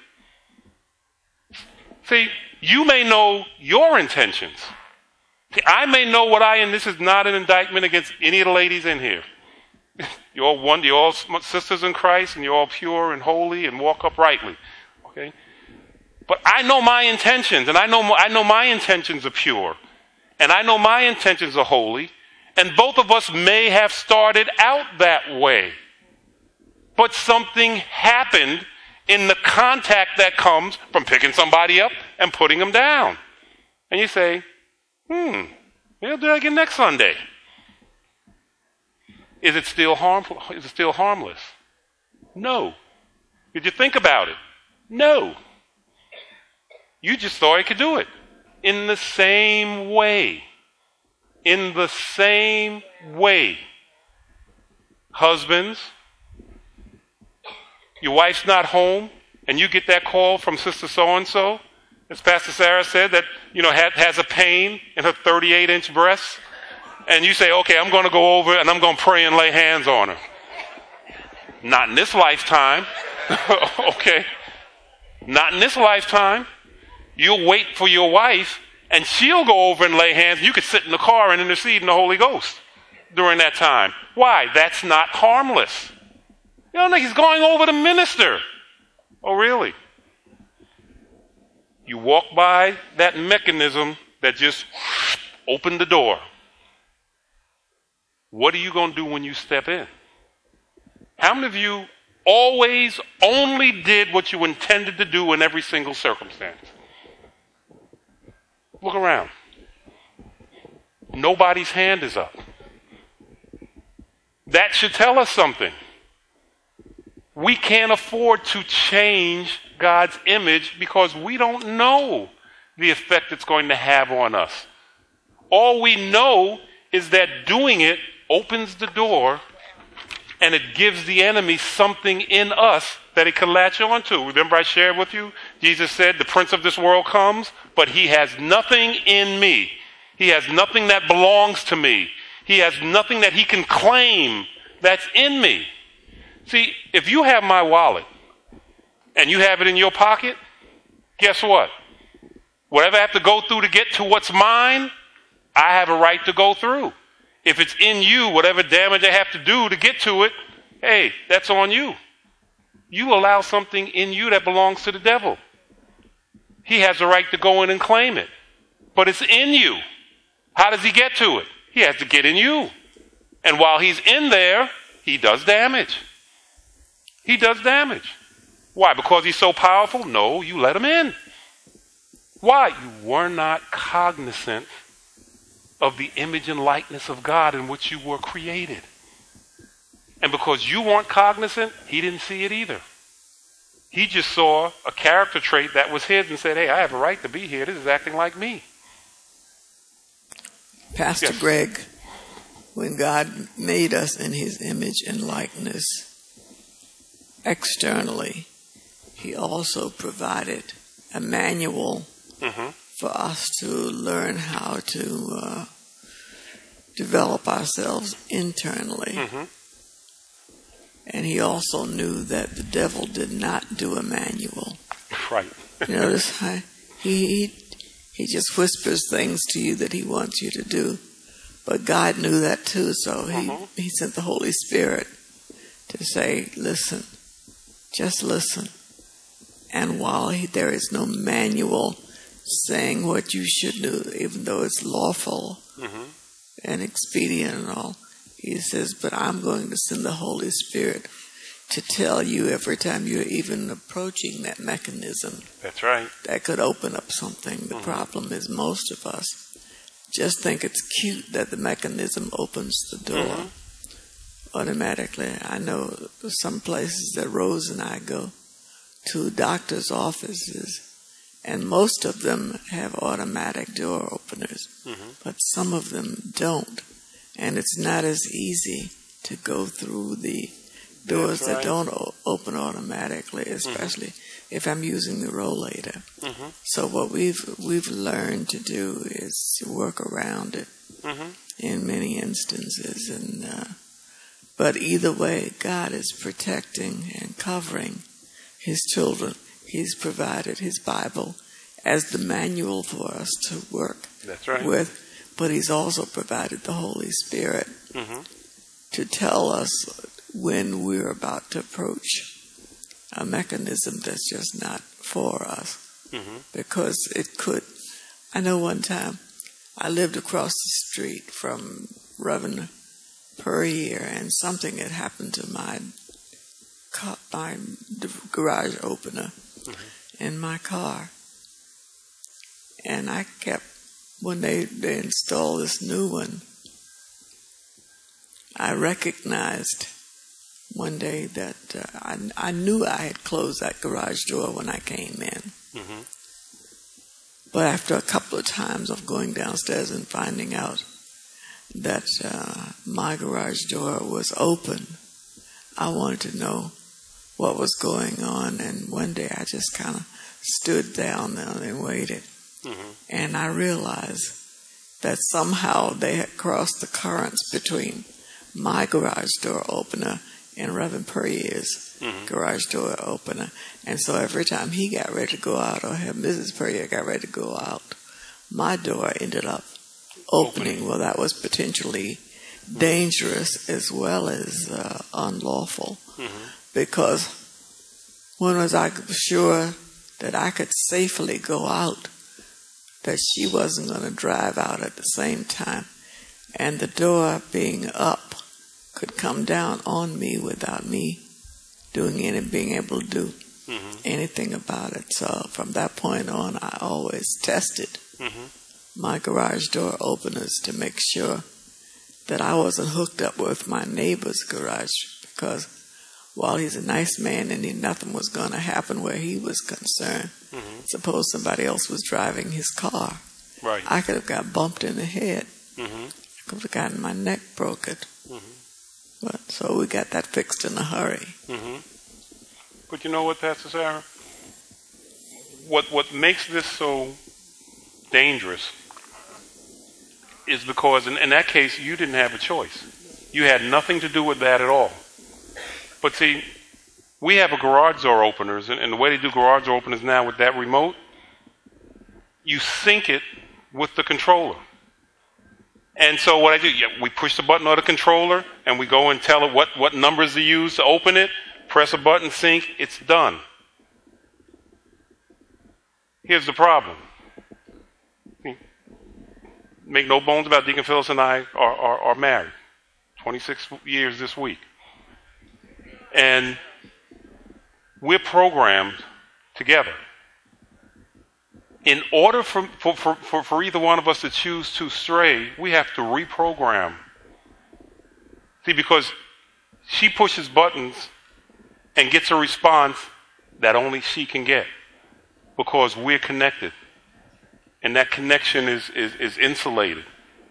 See, you may know your intentions. See, I may know what I, and this is not an indictment against any of the ladies in here. You're all one, you're all sisters in Christ, and you're all pure and holy and walk uprightly. Okay? But I know my intentions, and I know I know my intentions are pure, and I know my intentions are holy, and both of us may have started out that way. But something happened in the contact that comes from picking somebody up and putting them down. And you say, hmm, maybe I'll do that again next Sunday. Is it still harmful? Is it still harmless? No. Did you think about it? No. You just thought you could do it. In the same way. In the same way. Husbands, your wife's not home, and you get that call from Sister So-and-so, as Pastor Sarah said, that, you know, has, has a pain in her thirty-eight inch breasts. And you say, okay, I'm going to go over and I'm going to pray and lay hands on her. Not in this lifetime. Okay. Not in this lifetime. You'll wait for your wife and she'll go over and lay hands. And you could sit in the car and intercede in the Holy Ghost during that time. Why? That's not harmless. You don't think he's going over to minister. Oh, really? You walk by that mechanism that just opened the door. What are you going to do when you step in? How many of you always only did what you intended to do in every single circumstance? Look around. Nobody's hand is up. That should tell us something. We can't afford to change God's image because we don't know the effect it's going to have on us. All we know is that doing it opens the door and it gives the enemy something in us that he can latch on to. Remember I shared with you, Jesus said, the prince of this world comes, but he has nothing in me. He has nothing that belongs to me. He has nothing that he can claim that's in me. See, if you have my wallet and you have it in your pocket, guess what? Whatever I have to go through to get to what's mine, I have a right to go through. If it's in you, whatever damage I have to do to get to it, hey, that's on you. You allow something in you that belongs to the devil. He has a right to go in and claim it. But it's in you. How does he get to it? He has to get in you. And while he's in there, he does damage. He does damage. Why? Because he's so powerful? No, you let him in. Why? You were not cognizant of the image and likeness of God in which you were created. And because you weren't cognizant, he didn't see it either. He just saw a character trait that was his and said, hey, I have a right to be here. This is acting like me. Pastor Yes. Greg, when God made us in his image and likeness externally, he also provided a manual mm-hmm. for us to learn how to uh, develop ourselves internally. Mm-hmm. And he also knew that the devil did not do a manual. Right. You notice how he, he he just whispers things to you that he wants you to do. But God knew that too, so he, uh-huh. he sent the Holy Spirit to say, listen, just listen. And while he, there is no manual saying what you should do, even though it's lawful mm-hmm. and expedient and all, he says, but I'm going to send the Holy Spirit to tell you every time you're even approaching that mechanism. That's right. That could open up something. The mm-hmm. problem is most of us just think it's cute that the mechanism opens the door mm-hmm. automatically. I know some places that Rose and I go to, doctors' offices, and most of them have automatic door openers, mm-hmm. but some of them don't. And it's not as easy to go through the doors right. that don't o- open automatically, especially mm-hmm. if I'm using the rollator. Mm-hmm. So what we've we've learned to do is to work around it mm-hmm. in many instances. And uh, but either way, God is protecting and covering His children. He's provided His Bible as the manual for us to work That's right. with, but He's also provided the Holy Spirit mm-hmm. to tell us when we're about to approach a mechanism that's just not for us. Mm-hmm. Because it could. I know one time I lived across the street from Reverend Puryear, and something had happened to my car, my garage opener mm-hmm. in my car. And I kept, when they, they installed this new one, I recognized one day that uh, I, I knew I had closed that garage door when I came in. Mm-hmm. But after a couple of times of going downstairs and finding out that uh, my garage door was open, I wanted to know what was going on. And one day I just kind of stood down there and waited. Mm-hmm. And I realized that somehow they had crossed the currents between my garage door opener and Reverend Puryear's mm-hmm. garage door opener. And so every time he got ready to go out, or Missus Puryear got ready to go out, my door ended up opening. opening. Well, that was potentially dangerous as well as uh, unlawful. Mm-hmm. Because when was I sure that I could safely go out, that she wasn't going to drive out at the same time, and the door being up could come down on me without me doing any, being able to do mm-hmm. anything about it. So from that point on, I always tested mm-hmm. my garage door openers to make sure that I wasn't hooked up with my neighbor's garage, because while he's a nice man and he, nothing was going to happen where he was concerned, mm-hmm. suppose somebody else was driving his car. Right. I could have got bumped in the head. Mm-hmm. I could have gotten my neck broken. Mm-hmm. But, so we got that fixed in a hurry. Mm-hmm. But you know what, Pastor Sarah? What what makes this so dangerous is because in, in that case, you didn't have a choice. You had nothing to do with that at all. But see, we have a garage door openers, and, and the way they do garage door openers now with that remote, you sync it with the controller. And so what I do, yeah, we push the button on the controller, and we go and tell it what, what numbers to use to open it, press a button, sync, it's done. Here's the problem. Make no bones about it, Deacon Phyllis and I are, are, are married. twenty-six years this week. And we're programmed together. In order for, for, for, for either one of us to choose to stray, we have to reprogram. See, because she pushes buttons and gets a response that only she can get, because we're connected. And that connection is, is, is insulated.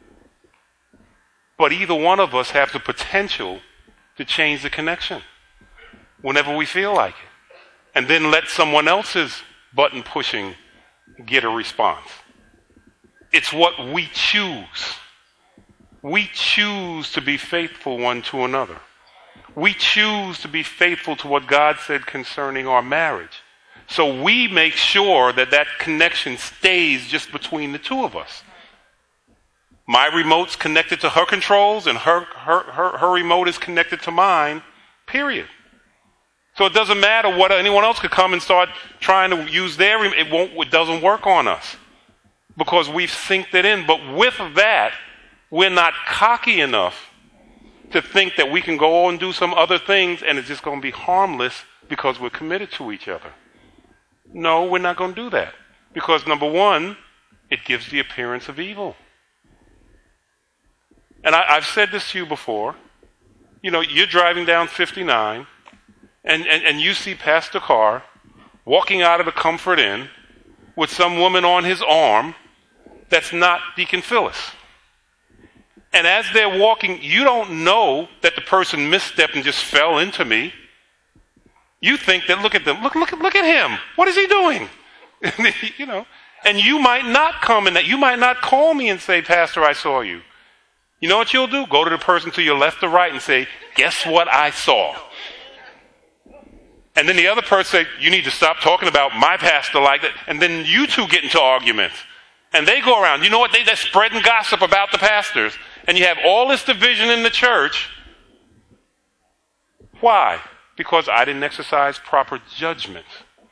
But either one of us have the potential to change the connection whenever we feel like it, and then let someone else's button pushing get a response. It's what we choose. We choose to be faithful one to another. We choose to be faithful to what God said concerning our marriage. So we make sure that that connection stays just between the two of us. My remote's connected to her controls, and her, her, her, her remote is connected to mine, period. So it doesn't matter what anyone else could come and start trying to use their remote. It won't, it doesn't work on us because we've synced it in. But with that, we're not cocky enough to think that we can go on and do some other things and it's just going to be harmless because we're committed to each other. No, we're not going to do that. Because number one, it gives the appearance of evil. And I, I've said this to you before. You know, you're driving down fifty-nine and, and, and you see Pastor Carr walking out of the Comfort Inn with some woman on his arm that's not Deacon Phyllis. And as they're walking, you don't know that the person misstepped and just fell into me. You think that, look at them, look, look, look at him. What is he doing? You know, and you might not come in that. You might not call me and say, Pastor, I saw you. You know what you'll do? Go to the person to your left or right and say, guess what I saw? And then the other person say, you need to stop talking about my pastor like that. And then you two get into arguments. And they go around. You know what? They, they're spreading gossip about the pastors. And you have all this division in the church. Why? Because I didn't exercise proper judgment.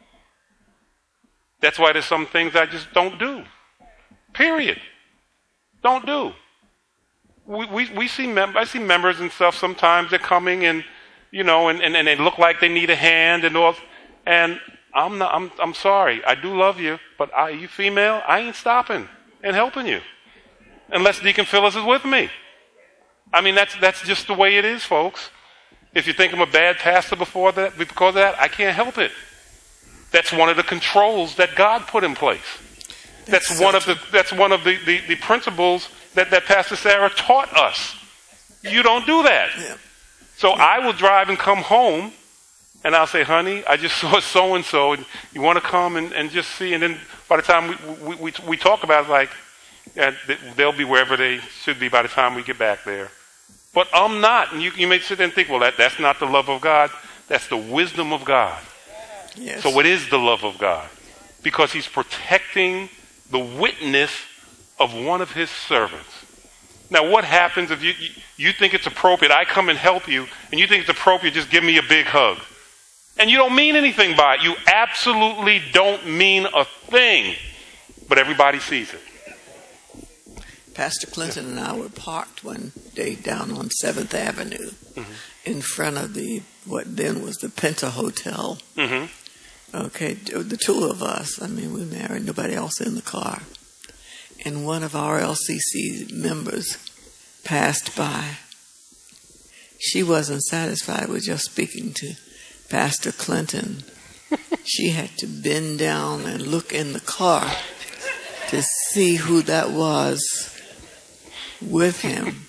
That's why there's some things I just don't do. Period. Don't do. We we, we see mem- I see members and stuff sometimes they're coming and you know and, and, and they look like they need a hand and all and I'm not I'm I'm sorry. I do love you, but I, you female, I ain't stopping and helping you. Unless Deacon Phyllis is with me. I mean that's that's just the way it is, folks. If you think I'm a bad pastor before that because of that, I can't help it. That's one of the controls that God put in place. That's, that's one of the that's one of the, the, the principles that, that Pastor Sarah taught us. You don't do that. Yeah. So yeah. I will drive and come home and I'll say, honey, I just saw so and so and you want to come and, and just see, and then by the time we we, we, we talk about it, like yeah, they'll be wherever they should be by the time we get back there. But I'm not. And you, you may sit there and think, well, that, that's not the love of God. That's the wisdom of God. Yes. So it is the love of God. Because he's protecting the witness of one of his servants. Now, what happens if you, you, you think it's appropriate, I come and help you, and you think it's appropriate, just give me a big hug. And you don't mean anything by it. You absolutely don't mean a thing. But everybody sees it. Pastor Clinton and I were parked one day down on seventh Avenue mm-hmm. in front of the, what then was the Penta Hotel. Mm-hmm. Okay, the two of us, I mean, we married, nobody else in the car. And one of our L C C members passed by. She wasn't satisfied with just speaking to Pastor Clinton. She had to bend down and look in the car to see who that was with him.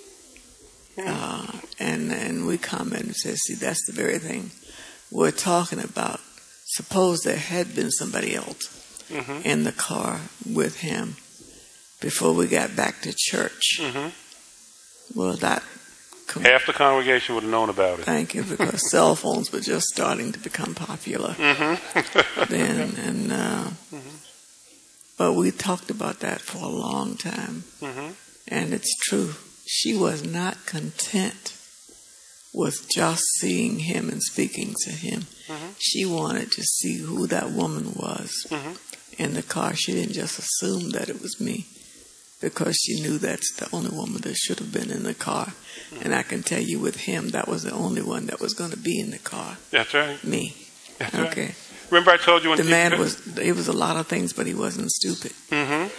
Uh, and, and we commented and said, see, that's the very thing we're talking about. Suppose there had been somebody else mm-hmm. in the car with him before we got back to church. Mm-hmm. Well, that... Com- Half the congregation would have known about it. Thank you, because cell phones were just starting to become popular mm-hmm. then. And uh, mm-hmm. But we talked about that for a long time. Mm-hmm. And it's true. She was not content with just seeing him and speaking to him. Mm-hmm. She wanted to see who that woman was mm-hmm. in the car. She didn't just assume that it was me, because she knew that's the only woman that should have been in the car. Mm-hmm. And I can tell you with him, that was the only one that was going to be in the car. That's right. Me. That's okay. Right. Remember I told you when the man was, he was a lot of things, but he wasn't stupid. Mm-hmm.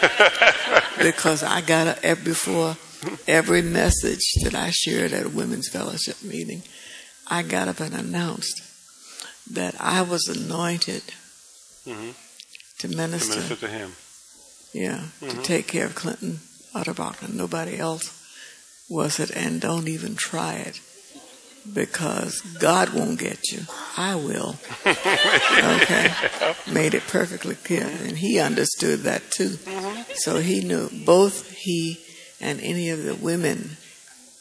Because I got a, before every message that I shared at a women's fellowship meeting, I got up and announced that I was anointed mm-hmm. to minister to minister to him. Yeah, mm-hmm. to take care of Clinton Otterbach. Nobody else was it, and don't even try it, because God won't get you. I will. Okay? Made it perfectly clear. And he understood that too. Mm-hmm. So he knew, both he and any of the women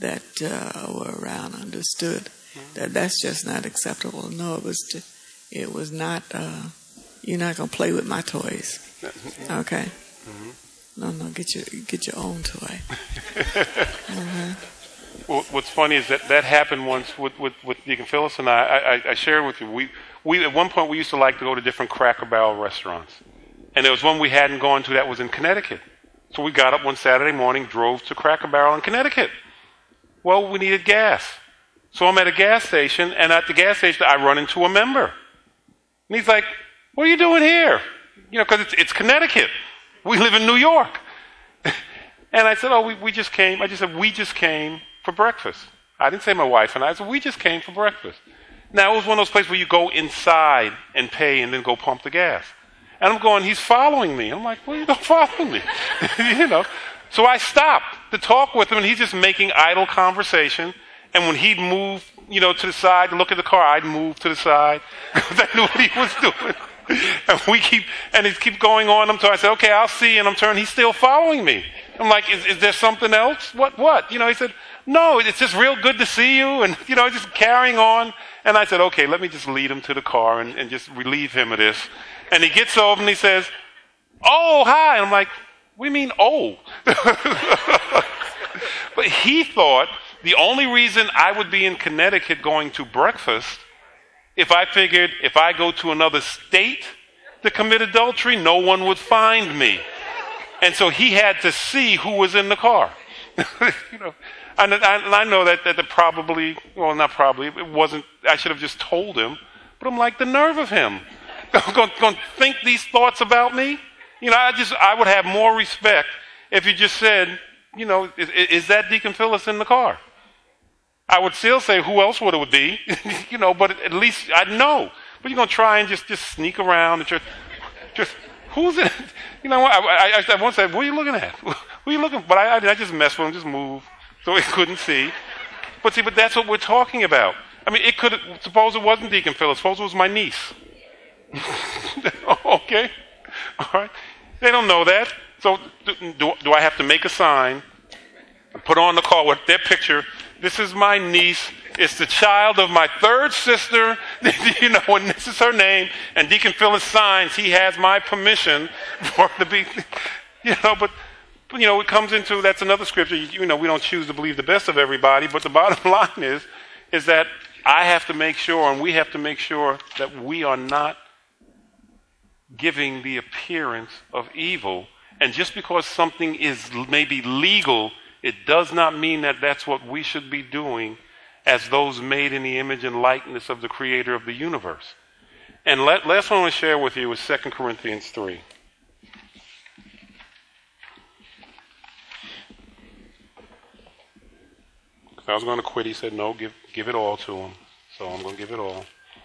that uh, were around understood mm-hmm. that that's just not acceptable. No, it was. Just, it was not. Uh, you're not gonna play with my toys, okay? Mm-hmm. No, no, get your get your own toy. mm-hmm. Well, what's funny is that that happened once with, with, with Deacon Phyllis and I. I, I. I shared with you. We we at one point we used to like to go to different Cracker Barrel restaurants, and there was one we hadn't gone to that was in Connecticut. So we got up one Saturday morning, drove to Cracker Barrel in Connecticut. Well, we needed gas. So I'm at a gas station, and at the gas station, I run into a member. And he's like, what are you doing here? You know, because it's, it's Connecticut. We live in New York. And I said, oh, we, we just came. I just said, we just came for breakfast. I didn't say my wife and I. I said, we just came for breakfast. Now, it was one of those places where you go inside and pay and then go pump the gas. And I'm going, he's following me. I'm like, well, you don't follow me. you know. So I stopped to talk with him, and he's just making idle conversation. And when he'd move, you know, to the side to look at the car, I'd move to the side because I knew what he was doing. And we keep, and he keep going on. I'm talking, I said, okay, I'll see you. And I'm turning, he's still following me. I'm like, is, is there something else? What, what? You know, he said, no, it's just real good to see you. And, you know, just carrying on. And I said, okay, let me just lead him to the car and, and just relieve him of this. And he gets over and he says, oh, hi. And I'm like, what do you mean, oh? But he thought the only reason I would be in Connecticut going to breakfast, if I figured if I go to another state to commit adultery, no one would find me. And so he had to see who was in the car. you know, and I, and I know that, that the probably, well, not probably, it wasn't, I should have just told him. But I'm like, the nerve of him. Going to think these thoughts about me? You know, I just, I would have more respect if you just said, you know, is, is that Deacon Phyllis in the car? I would still say who else would it would be, you know, but at least I'd know. But you're going to try and just, just sneak around and just, just, who's it? You know, I, I, I once said, what are you looking at? What are you looking? But I, I just messed with him, just move so he couldn't see. But see, but that's what we're talking about. I mean, it could, suppose it wasn't Deacon Phyllis, suppose it was my niece. Okay, all right. They don't know that. So do, do, do I have to make a sign, put on the car with their picture? This is my niece. It's the child of my third sister. you know, and this is her name. And Deacon Phyllis signs. He has my permission for it to be. You know, but you know, it comes into that's another scripture. You, you know, we don't choose to believe the best of everybody. But the bottom line is, is that I have to make sure, and we have to make sure that we are not giving the appearance of evil. And just because something is maybe legal, it does not mean that that's what we should be doing as those made in the image and likeness of the creator of the universe. And let, last one I want to share with you is Second Corinthians three. I was going to quit. He said, no, give, give it all to him. So I'm going to give it all.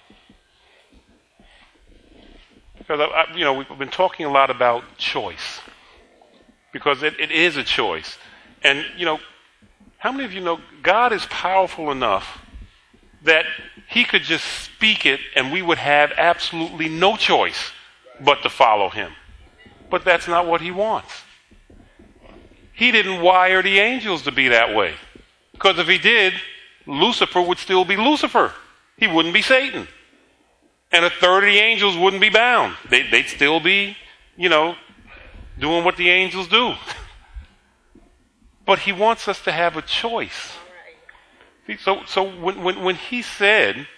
Because, I, I, you know, we've been talking a lot about choice. Because it, it is a choice. And, you know, how many of you know God is powerful enough that he could just speak it and we would have absolutely no choice but to follow him. But that's not what he wants. He didn't wire the angels to be that way. Because if he did, Lucifer would still be Lucifer. He wouldn't be Satan. And a third of the angels wouldn't be bound. They, they'd still be, you know, doing what the angels do. But he wants us to have a choice. See, so so when, when, when he said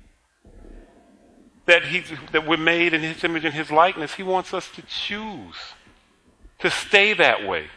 that, he, that we're made in his image and his likeness, he wants us to choose to stay that way.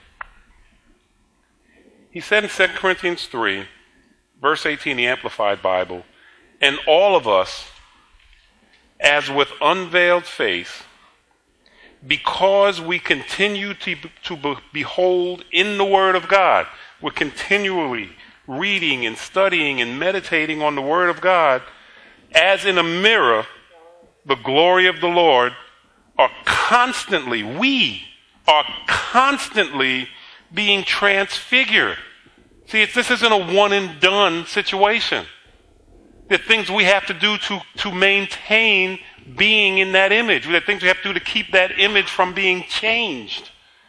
He said in Second Corinthians three, verse eighteen, the Amplified Bible, and all of us, as with unveiled face, because we continue to, to behold in the Word of God, we're continually reading and studying and meditating on the Word of God, as in a mirror, the glory of the Lord, are constantly, we are constantly being transfigured. See, it's, this isn't a one and done situation. There are things we have to do to, to maintain being in that image. There are things we have to do to keep that image from being changed.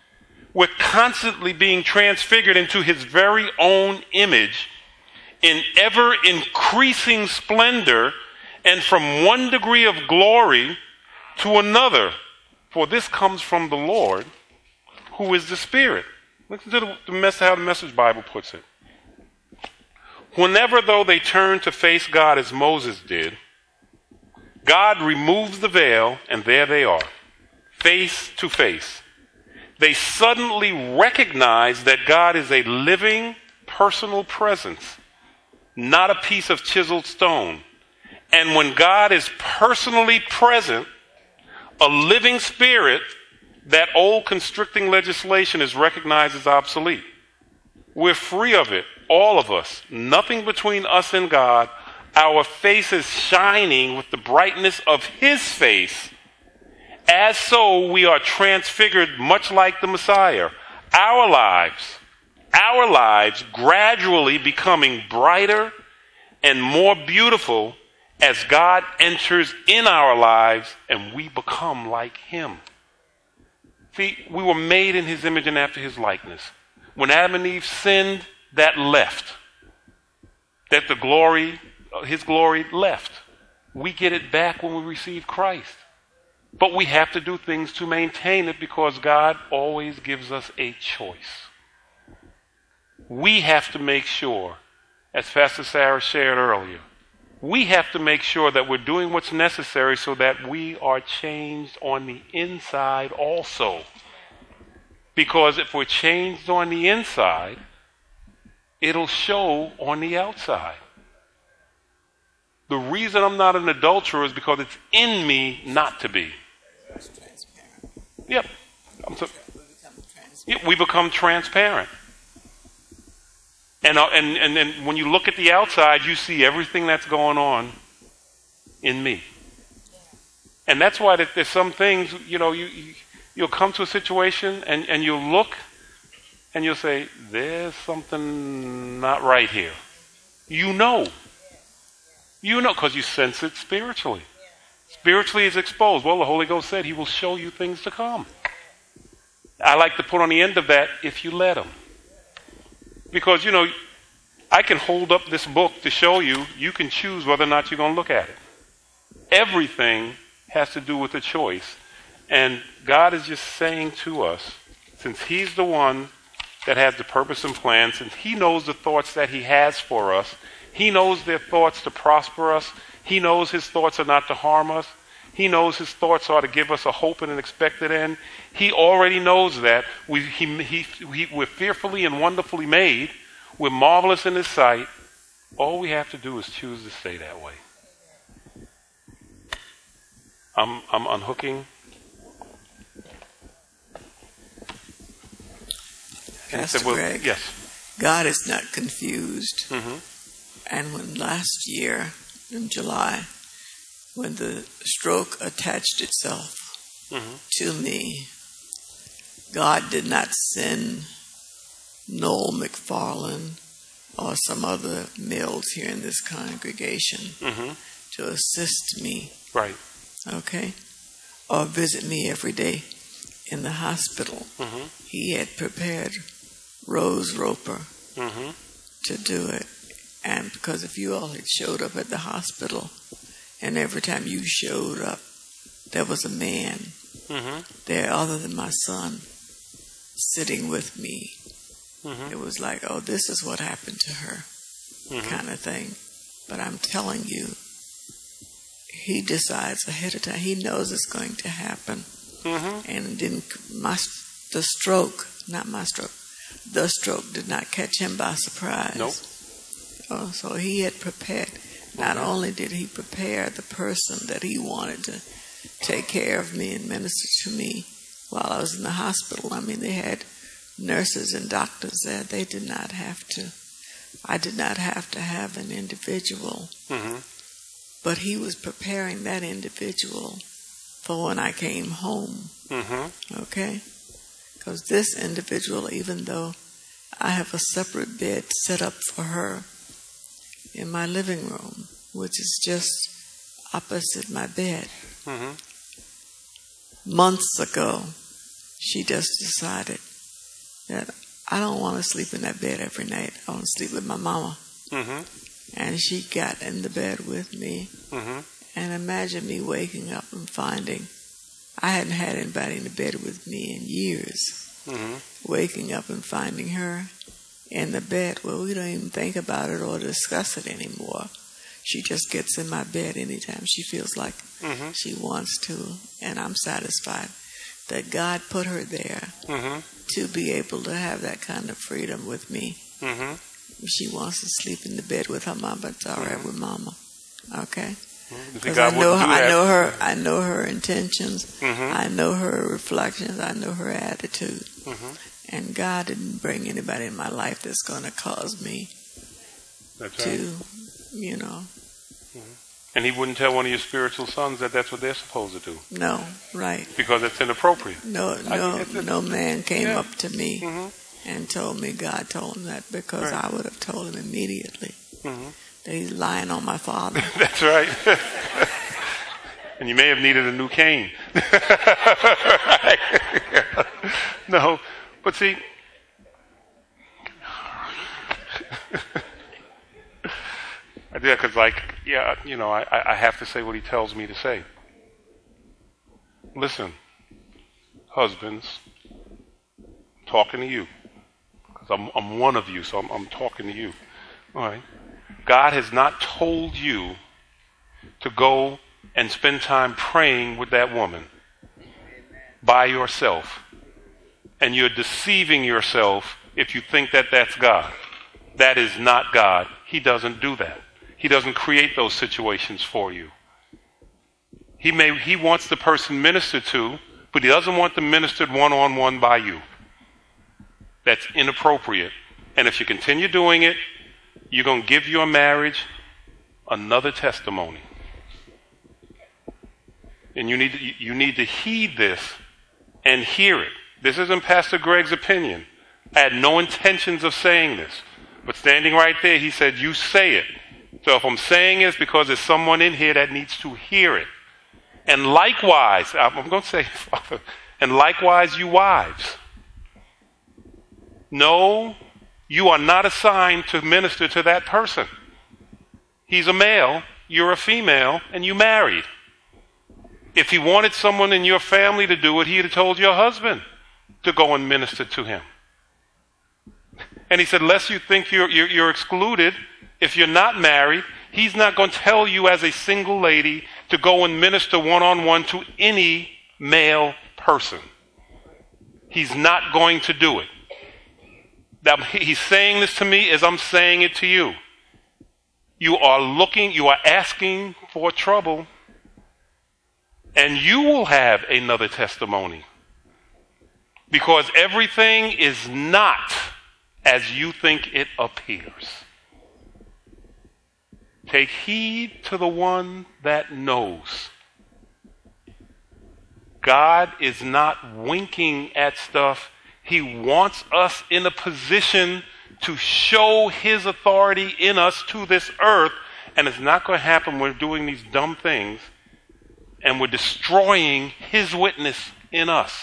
We're constantly being transfigured into his very own image in ever increasing splendor and from one degree of glory to another. For this comes from the Lord, who is the Spirit. Listen to the, the mess, how the Message Bible puts it. Whenever, though, they turn to face God as Moses did, God removes the veil, and there they are, face to face. They suddenly recognize that God is a living, personal presence, not a piece of chiseled stone. And when God is personally present, a living spirit, that old constricting legislation is recognized as obsolete. We're free of it, all of us. Nothing between us and God. Our faces shining with the brightness of his face. As so, we are transfigured much like the Messiah. Our lives, our lives gradually becoming brighter and more beautiful as God enters in our lives and we become like him. See, we were made in his image and after his likeness. When Adam and Eve sinned, that left. That the glory, his glory left. We get it back when we receive Christ. But we have to do things to maintain it because God always gives us a choice. We have to make sure, as Pastor Sarah shared earlier, we have to make sure that we're doing what's necessary so that we are changed on the inside also. Because if we're changed on the inside, it'll show on the outside. The reason I'm not an adulterer is because it's in me not to be. Yep. I'm so, yeah, we become transparent. And, uh, and, and, and when you look at the outside, you see everything that's going on in me. And that's why that there's some things, you know, you, you, you'll come to a situation and, and you'll look and you'll say, there's something not right here. You know. You know, because you sense it spiritually. Spiritually is exposed. Well, the Holy Ghost said he will show you things to come. I like to put on the end of that, if you let him. Because, you know, I can hold up this book to show you, you can choose whether or not you're going to look at it. Everything has to do with a choice. And God is just saying to us, since he's the one that has the purpose and plan, since he knows the thoughts that he has for us, he knows their thoughts to prosper us, he knows his thoughts are not to harm us, he knows his thoughts are to give us a hope and an expected end. He already knows that. We, he, he, he, we're fearfully and wonderfully made. We're marvelous in his sight. All we have to do is choose to stay that way. I'm, I'm unhooking. Pastor said, well, Greg, yes. God is not confused. Mm-hmm. And when last year, in July, when the stroke attached itself mm-hmm. to me, God did not send Noel McFarland or some other males here in this congregation mm-hmm. to assist me. Right. Okay? Or visit me every day in the hospital. Mm-hmm. He had prepared Rose Roper mm-hmm. to do it. And because if you all had showed up at the hospital, and every time you showed up, there was a man mm-hmm. there other than my son sitting with me. Mm-hmm. It was like, oh, this is what happened to her, mm-hmm. kind of thing. But I'm telling you, he decides ahead of time. He knows it's going to happen. Mm-hmm. And didn't my the stroke, not my stroke, the stroke did not catch him by surprise. Nope. Oh, so he had prepared. Not mm-hmm. only did he prepare the person that he wanted to take care of me and minister to me while I was in the hospital. I mean, they had nurses and doctors there. They did not have to. I did not have to have an individual. Mm-hmm. But he was preparing that individual for when I came home. Mm-hmm. Okay? Because this individual, even though I have a separate bed set up for her in my living room, which is just opposite my bed. Mm-hmm. Months ago, she just decided that I don't want to sleep in that bed every night. I want to sleep with my mama. Mm-hmm. And she got in the bed with me. Mm-hmm. And imagine me waking up and finding I hadn't had anybody in the bed with me in years. Mm-hmm. Waking up and finding her in the bed. Well, we don't even think about it or discuss it anymore. She just gets in my bed anytime she feels like Mm-hmm. she wants to. And I'm satisfied that God put her there Mm-hmm. to be able to have that kind of freedom with me. Mm-hmm. If she wants to sleep in the bed with her mama, it's all right with mama. Okay? Mm-hmm. Because I know, I know her. I know her intentions. Mm-hmm. I know her reflections. I know her attitude. Mm-hmm. And God didn't bring anybody in my life that's going to cause me That's to, right. you know. And he wouldn't tell one of your spiritual sons that that's what they're supposed to do No, right? because it's inappropriate. No, I- no, it's a- no man came yeah. up to me Mm-hmm. and told me God told him that, because Right. I would have told him immediately Mm-hmm. that he's lying on my father. That's right. And you may have needed a new cane. Right. No, but see, I do that because, like, yeah, you know, I, I have to say what he tells me to say. Listen, husbands, I'm talking to you, because I'm, I'm one of you, so I'm, I'm talking to you. All right. God has not told you to go and spend time praying with that woman by yourself. And you're deceiving yourself if you think that that's God. That is not God. He doesn't do that. He doesn't create those situations for you. He may, he wants the person ministered to, but he doesn't want them ministered one-on-one by you. That's inappropriate. And if you continue doing it, you're going to give your marriage another testimony. And you need to, you need to heed this and hear it. This isn't Pastor Greg's opinion. I had no intentions of saying this. But standing right there, he said, you say it. So if I'm saying it's because there's someone in here that needs to hear it. And likewise, I'm going to say, Father, and likewise you wives. No, you are not assigned to minister to that person. He's a male, you're a female, and you married. If he wanted someone in your family to do it, he'd have told your husband to go and minister to him. And he said, lest you think you're, you're, you're excluded, if you're not married, he's not going to tell you as a single lady to go and minister one-on-one to any male person. He's not going to do it. That he's saying this to me as I'm saying it to you. You are looking, you are asking for trouble, and you will have another testimony. Because everything is not as you think it appears. Take heed to the one that knows. God is not winking at stuff. He wants us in a position to show his authority in us to this earth. And it's not going to happen when we're doing these dumb things and we're destroying his witness in us.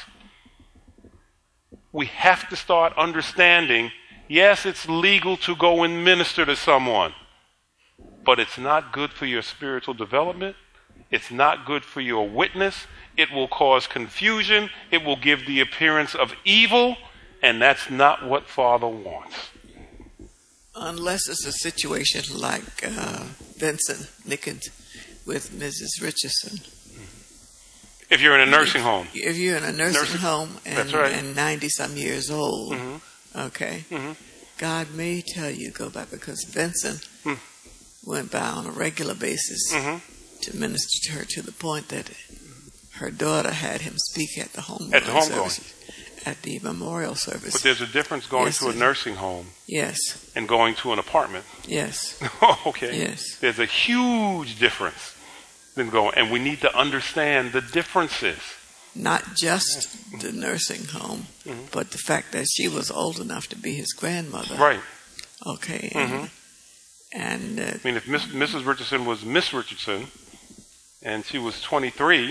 We have to start understanding, yes, it's legal to go and minister to someone, but it's not good for your spiritual development. It's not good for your witness. It will cause confusion. It will give the appearance of evil, and that's not what Father wants. Unless it's a situation like uh, Vincent Nickens with Missus Richardson. If you're in a nursing if, home. If you're in a nursing, nursing home and, that's right. and ninety-some years old, mm-hmm. okay, mm-hmm. God may tell you to go back, because Vincent mm. went by on a regular basis mm-hmm. to minister to her, to the point that her daughter had him speak at the home at the home service, at the memorial service. But there's a difference going yes, to a nursing home yes. and going to an apartment. Yes. Okay. Yes. There's a huge difference than going, and we need to understand the differences. Not just the nursing home, mm-hmm. but the fact that she was old enough to be his grandmother. Right. Okay. Mm-hmm. And, and uh, I mean, if Miss, Missus Richardson was Miss Richardson, and she was twenty-three,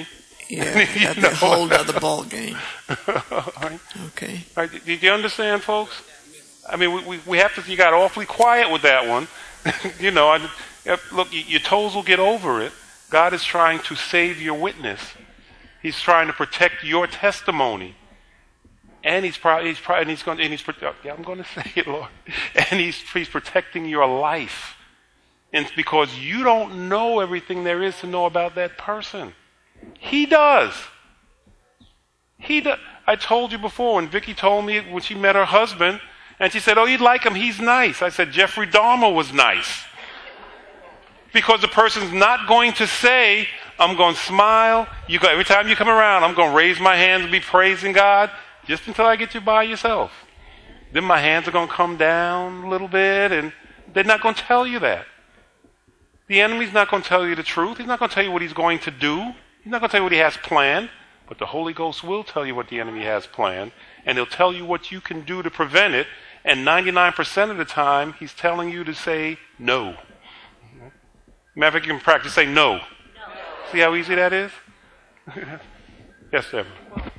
Yeah, that's a whole other ball game. Right. Okay. Right. Did you understand, folks? I mean, we, we, we have to, you got awfully quiet with that one. you know, I, look, your toes will get over it. God is trying to save your witness. He's trying to protect your testimony. And he's probably, he's probably, and he's going, and he's, yeah, I'm going to say it, Lord. And he's, he's protecting your life. And it's because you don't know everything there is to know about that person. He does. He does. I told you before, when Vicki told me when she met her husband, and she said, oh, you'd like him, he's nice. I said, Jeffrey Dahmer was nice. Because the person's not going to say, I'm going to smile. You go, every time you come around, I'm going to raise my hands and be praising God, just until I get you by yourself. Then my hands are going to come down a little bit, and they're not going to tell you that. The enemy's not going to tell you the truth. He's not going to tell you what he's going to do. He's not going to tell you what he has planned. But the Holy Ghost will tell you what the enemy has planned, and he'll tell you what you can do to prevent it. And ninety-nine percent of the time, he's telling you to say no. Matter of fact, you can practice say no. no. See how easy that is? Yes, Evan.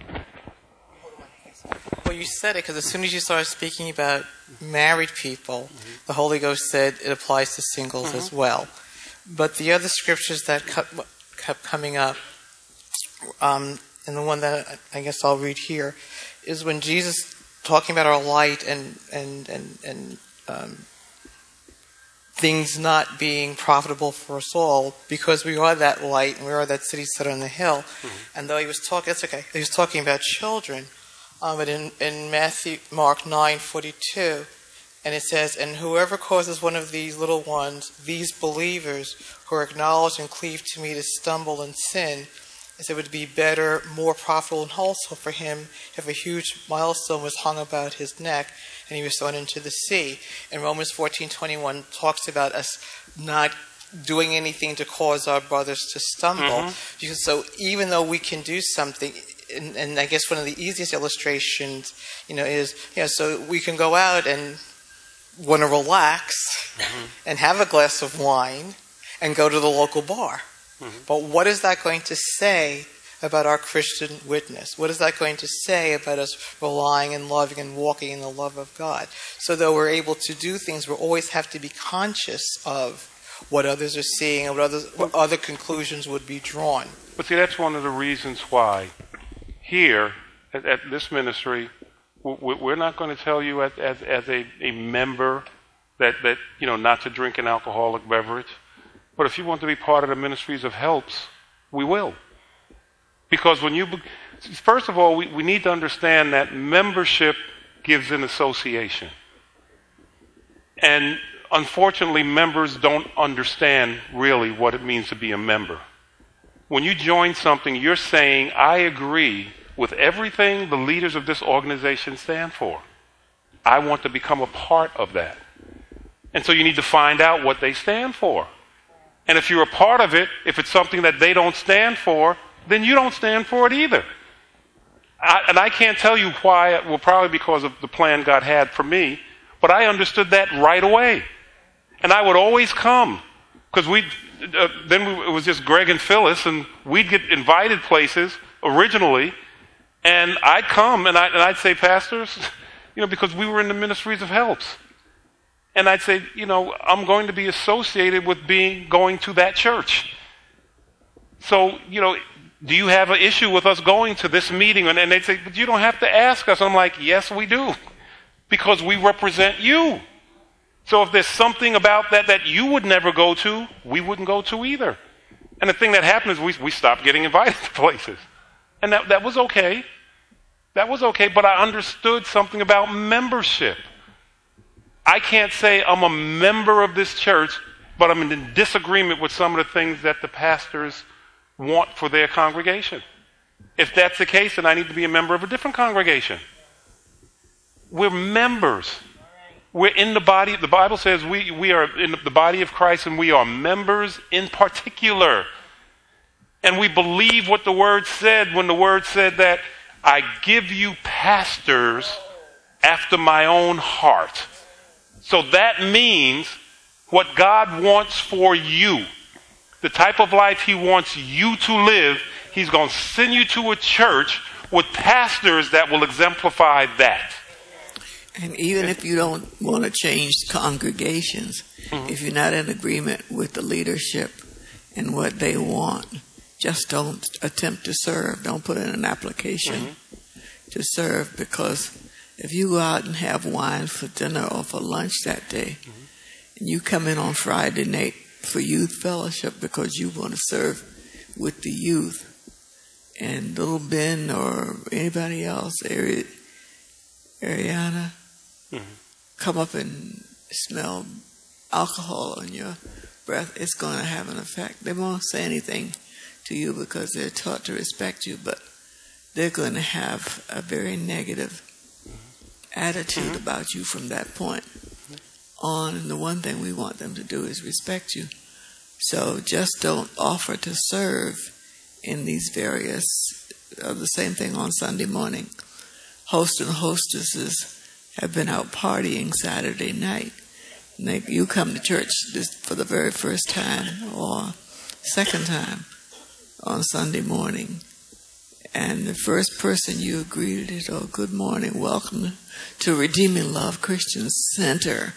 Well, you said it because as soon as you started speaking about married people, mm-hmm. the Holy Ghost said it applies to singles mm-hmm. as well. But the other scriptures that kept, kept coming up, um, and the one that I guess I'll read here, is when Jesus, talking about our light and and and, and um, things not being profitable for us all, because we are that light and we are that city set on the hill. Mm-hmm. And though he was talking, that's okay. He was talking about children, um, but in in Matthew, Mark nine forty-two, and it says, "And whoever causes one of these little ones, these believers who are acknowledged and cleave to me, to stumble and sin, as it would be better, more profitable and wholesome for him if a huge millstone was hung about his neck and he was thrown into the sea." And Romans fourteen twenty-one talks about us not doing anything to cause our brothers to stumble. Mm-hmm. Because, so even though we can do something, and, and I guess one of the easiest illustrations, you know, is, you know, so we can go out and want to relax mm-hmm. and have a glass of wine and go to the local bar. Mm-hmm. But what is that going to say about our Christian witness? What is that going to say about us relying and loving and walking in the love of God? So though we're able to do things, we always have to be conscious of what others are seeing and what, others, what other conclusions would be drawn. But see, that's one of the reasons why here at, at this ministry, we're not going to tell you as, as, as a, a member that, that, you know, not to drink an alcoholic beverage. But if you want to be part of the ministries of helps, we will. Because when you, first of all, we, we need to understand that membership gives an association. And unfortunately, members don't understand really what it means to be a member. When you join something, you're saying, I agree with everything the leaders of this organization stand for. I want to become a part of that. And so you need to find out what they stand for. And if you're a part of it, if it's something that they don't stand for, then you don't stand for it either. I, and I can't tell you why, well, probably because of the plan God had for me, but I understood that right away. And I would always come, because we, uh, then we, it was just Greg and Phyllis, and we'd get invited places originally, and I'd come and, I, and I'd say, pastors, you know, because we were in the ministries of helps. And I'd say, you know, I'm going to be associated with being going to that church. So, you know, do you have an issue with us going to this meeting? And, and they'd say, but you don't have to ask us. I'm like, yes, we do. Because we represent you. So if there's something about that that you would never go to, we wouldn't go to either. And the thing that happened is we, we stopped getting invited to places. And that, that was okay. That was okay, but I understood something about membership. I can't say I'm a member of this church, but I'm in disagreement with some of the things that the pastors want for their congregation. If that's the case, then I need to be a member of a different congregation. We're members. We're in the body. The Bible says we, we are in the body of Christ, and we are members in particular. And we believe what the Word said when the Word said that I give you pastors after my own heart. So that means what God wants for you. the type of life he wants you to live, he's going to send you to a church with pastors that will exemplify that. And even if you don't want to change congregations, mm-hmm. if you're not in agreement with the leadership and what they want, just don't attempt to serve. Don't put in an application mm-hmm. to serve, because if you go out and have wine for dinner or for lunch that day, mm-hmm. and you come in on Friday night for youth fellowship because you want to serve with the youth, and little Ben or anybody else, Ari- Ariana, mm-hmm. come up and smell alcohol on your breath, it's going to have an effect. They won't say anything to you because they're taught to respect you, but they're going to have a very negative attitude mm-hmm. about you from that point on. And the one thing we want them to do is respect you. So just don't offer to serve in these various, uh, the same thing on Sunday morning. Hosts and hostesses have been out partying Saturday night. And they, you come to church this for the very first time or second time on Sunday morning, and the first person you greeted is, "Oh, good morning, welcome to Redeeming Love Christian Center."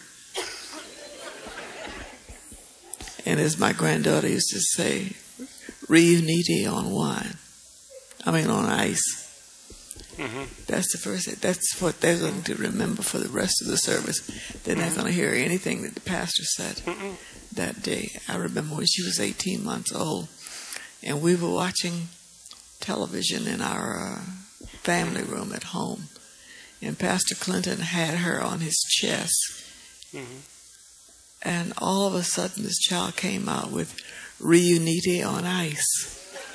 And as my granddaughter used to say, "Reunite on wine." I mean, on ice. Mm-hmm. That's the first. That's what they're going to remember for the rest of the service. They're mm-hmm. not going to hear anything that the pastor said mm-hmm. that day. I remember when she was eighteen months old, and we were watching television in our uh, family room at home, and Pastor Clinton had her on his chest, mm-hmm. and all of a sudden this child came out with "Reunite on ice."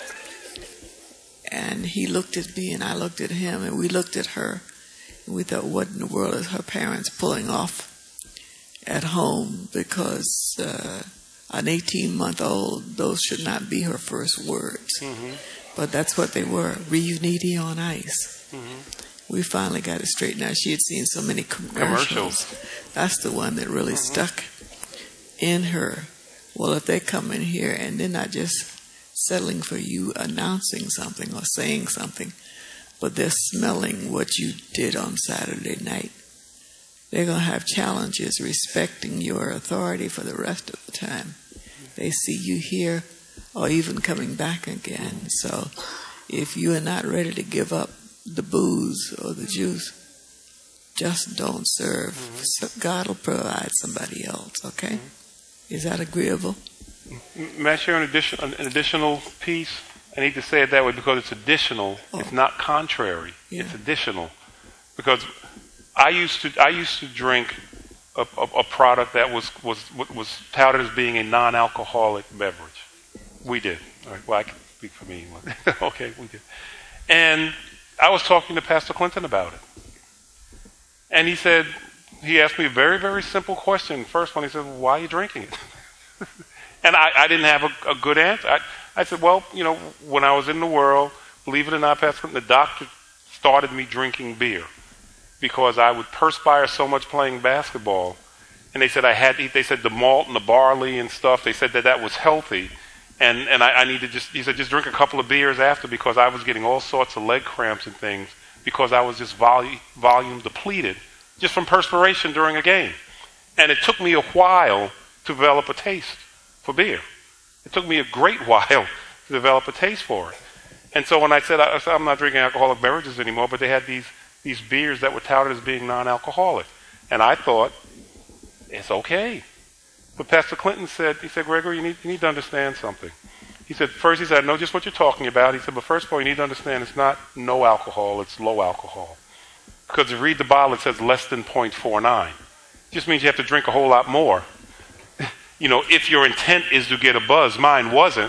And he looked at me and I looked at him and we looked at her and we thought, what in the world is her parents pulling off at home? Because uh, an eighteen-month-old, those should not be her first words. Mm-hmm. But that's what they were, "Reunite on ice." Mm-hmm. We finally got it straightened out. She had seen so many commercials. commercials. That's the one that really mm-hmm. stuck in her. Well, if they come in here and they're not just settling for you announcing something or saying something, but they're smelling what you did on Saturday night, they're going to have challenges respecting your authority for the rest of the time. They see you here or even coming back again. So if you are not ready to give up the booze or the juice, just don't serve. So God will provide somebody else, okay? Is that agreeable? May I share an, addition, an additional piece? I need to say it that way because it's additional. Oh. It's not contrary. Yeah. It's additional. Because I used to I used to drink a, a, a product that was, was was touted as being a non-alcoholic beverage. We did. All right, well, I can speak for me. Okay, we did. And I was talking to Pastor Clinton about it. And he said, he asked me a very, very simple question. First one, he said, well, why are you drinking it? And I, I didn't have a, a good answer. I, I said, well, you know, when I was in the world, believe it or not, Pastor Clinton, the doctor started me drinking beer because I would perspire so much playing basketball. And they said I had to eat, they said the malt and the barley and stuff, they said that that was healthy. And and I, I need to just, he said, just drink a couple of beers after because I was getting all sorts of leg cramps and things because I was just volume, volume depleted just from perspiration during a game. And it took me a while to develop a taste for beer. It took me a great while to develop a taste for it. And so when I said, I said I'm not drinking alcoholic beverages anymore, but they had these, these beers that were touted as being non-alcoholic. And I thought, it's okay. But Pastor Clinton said, he said, Gregory, you need, you need to understand something. He said, first, he said, I know just what you're talking about. He said, but first of all, you need to understand it's not no alcohol, it's low alcohol. Because if you read the bottle, it says less than zero point four nine. It just means you have to drink a whole lot more. You know, if your intent is to get a buzz. Mine wasn't,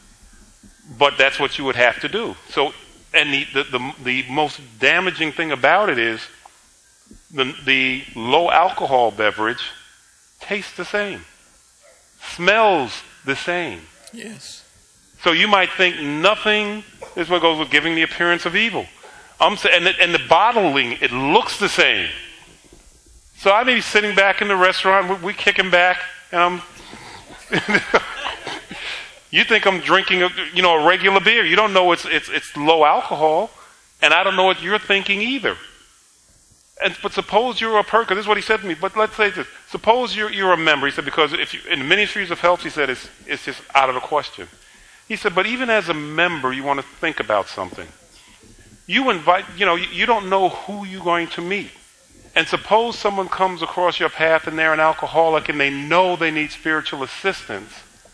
but that's what you would have to do. So, and the, the, the, the most damaging thing about it is the, the low alcohol beverage tastes the same, smells the same. Yes. So you might think nothing, this is what goes with giving the appearance of evil. I'm saying, and the, and the bottling, it looks the same. So I may be sitting back in the restaurant, we, we kicking back, and I'm You think I'm drinking, a, you know, a regular beer. You don't know it's it's it's low alcohol, and I don't know what you're thinking either. And but suppose you're a person, because this is what he said to me. But let's say this: suppose you're you're a member. He said, because if you, in the ministries of helps, he said it's it's just out of the question. He said, but even as a member, you want to think about something. You invite, you know, you, you don't know who you're going to meet. And suppose someone comes across your path and they're an alcoholic and they know they need spiritual assistance,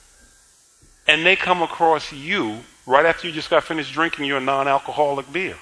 and they come across you right after you just got finished drinking your non-alcoholic beer.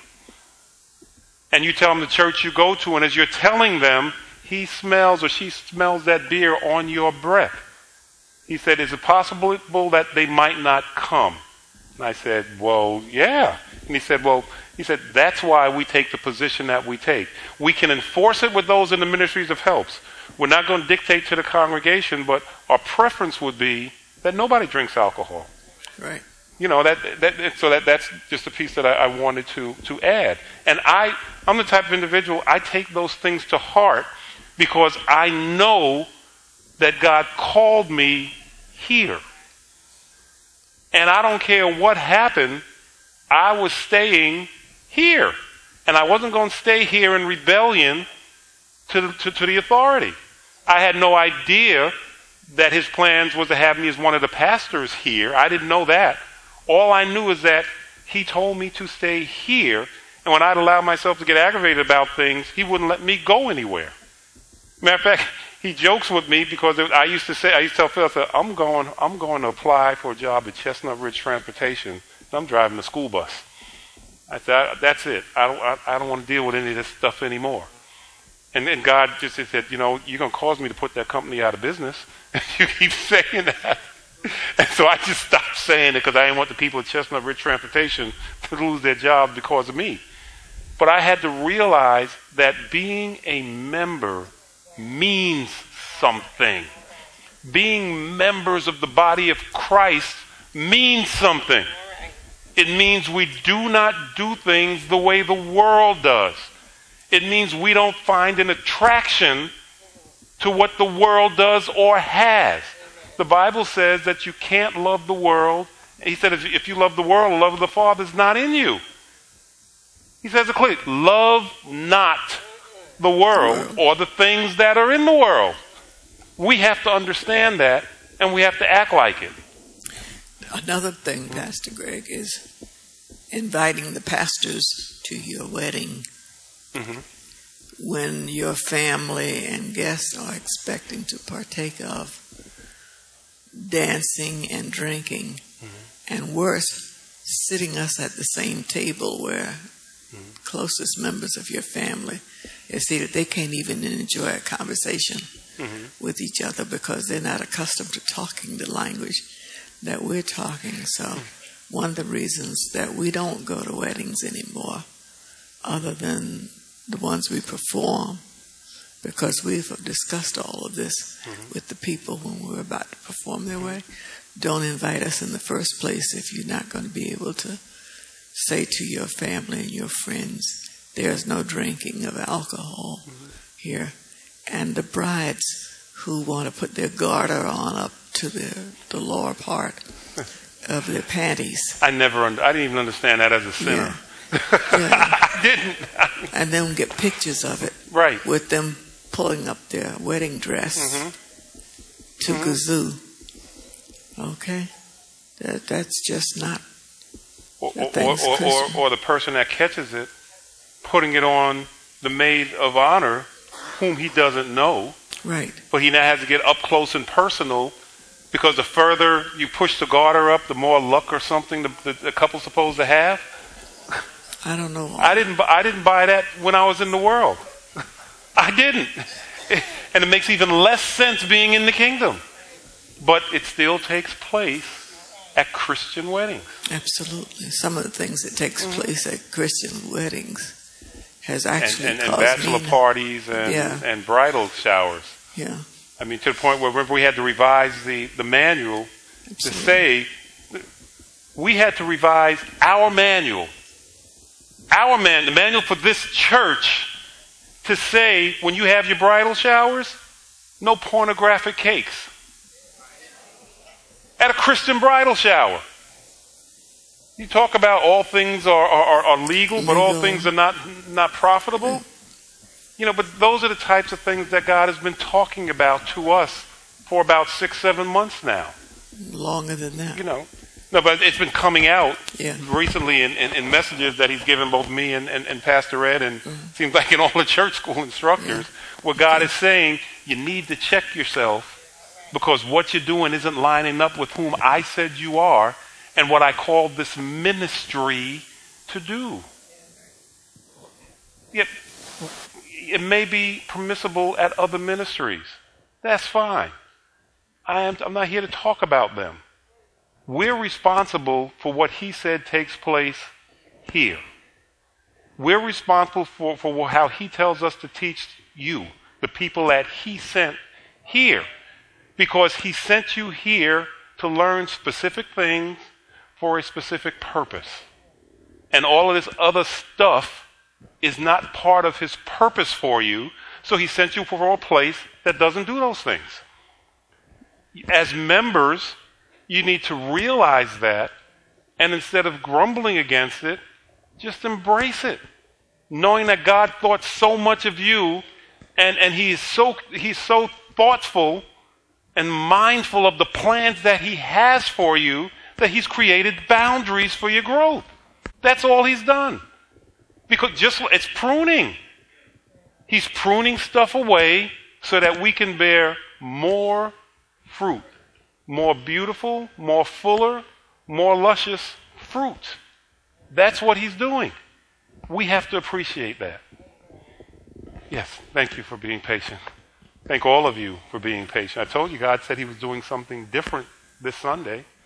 And you tell them the church you go to, and as you're telling them, he smells or she smells that beer on your breath. He said, is it possible that they might not come? And I said, well, yeah. And he said, well, he said, that's why we take the position that we take. We can enforce it with those in the ministries of helps. We're not going to dictate to the congregation, but our preference would be that nobody drinks alcohol. Right. You know, that, that so that that's just a piece that I, I wanted to to add. And I, I'm the type of individual, I take those things to heart because I know that God called me here. And I don't care what happened, I was staying here. And I wasn't going to stay here in rebellion to the, to, to the authority. I had no idea that his plans was to have me as one of the pastors here. I didn't know that. All I knew is that he told me to stay here, and when I'd allow myself to get aggravated about things, he wouldn't let me go anywhere. Matter of fact, he jokes with me because I used to say, I used to tell Phil, I said, I'm going, I'm going to apply for a job at Chestnut Ridge Transportation, and I'm driving a school bus. I said, that's it. I don't, I, I don't want to deal with any of this stuff anymore. And then God just said, you know, you're going to cause me to put that company out of business. You keep saying that. And so I just stopped saying it because I didn't want the people at Chestnut Ridge Transportation to lose their jobs because of me. But I had to realize that being a member means something. Being members of the body of Christ means something. It means we do not do things the way the world does. It means we don't find an attraction to what the world does or has. The Bible says that you can't love the world. He said if you love the world, the love of the Father is not in you. He says it clearly, love not the world or the things that are in the world. We have to understand that, and we have to act like it. Another thing, Pastor Greg, is inviting the pastors to your wedding. Mm-hmm. When your family and guests are expecting to partake of dancing and drinking, mm-hmm. and worse, sitting us at the same table where mm-hmm. closest members of your family, you see that they can't even enjoy a conversation mm-hmm. with each other because they're not accustomed to talking the language that we're talking. So mm-hmm. one of the reasons that we don't go to weddings anymore, other than the ones we perform, because we've discussed all of this mm-hmm. with the people when we're about to perform their way. Don't invite us in the first place if you're not going to be able to say to your family and your friends, there's no drinking of alcohol mm-hmm. here. And the brides who want to put their garter on up to their, the lower part of their panties. I never, I didn't even understand that as a sinner. Yeah. Yeah. I didn't. And then get pictures of it. Right. With them pulling up their wedding dress mm-hmm. to mm-hmm. kazoo. Okay? That That's just not... Or, or, or, or, or the person that catches it, putting it on the maid of honor, whom he doesn't know. Right. But he now has to get up close and personal, because the further you push the garter up, the more luck or something the, the, the couple's supposed to have. I don't know. I didn't. I didn't buy that when I was in the world. I didn't, and it makes even less sense being in the kingdom. But it still takes place at Christian weddings. Absolutely, some of the things that takes mm-hmm. place at Christian weddings has actually and, and, and caused bachelor me to, parties and yeah. and bridal showers. Yeah, I mean, to the point where remember we had to revise the the manual Absolutely. to say we had to revise our manual. Our man, the manual for this church, to say when you have your bridal showers, no pornographic cakes. at a Christian bridal shower. You talk about all things are, are, are legal, but all things are not, not profitable. You know, but those are the types of things that God has been talking about to us for about six, seven months now. Longer than that. You know. No, but it's been coming out yeah. recently in, in, in messages that he's given both me and, and, and Pastor Ed, and mm-hmm. seems like in all the church school instructors, yeah. where God yeah. is saying, you need to check yourself because what you're doing isn't lining up with whom I said you are and what I called this ministry to do. Yet, it may be permissible at other ministries. That's fine. I am, I'm not here to talk about them. We're responsible for what he said takes place here. We're responsible for, for how he tells us to teach you, the people that he sent here. Because he sent you here to learn specific things for a specific purpose. And all of this other stuff is not part of his purpose for you, so he sent you for a place that doesn't do those things. As members, you need to realize that, and instead of grumbling against it, just embrace it. Knowing that God thought so much of you, and, and he is so, he's so thoughtful and mindful of the plans that he has for you, that he's created boundaries for your growth. That's all he's done. Because just, it's pruning. He's pruning stuff away so that we can bear more fruit. More beautiful, more fuller, more luscious fruit. That's what he's doing. We have to appreciate that. Yes, thank you for being patient. Thank all of you for being patient. I told you God said he was doing something different this Sunday.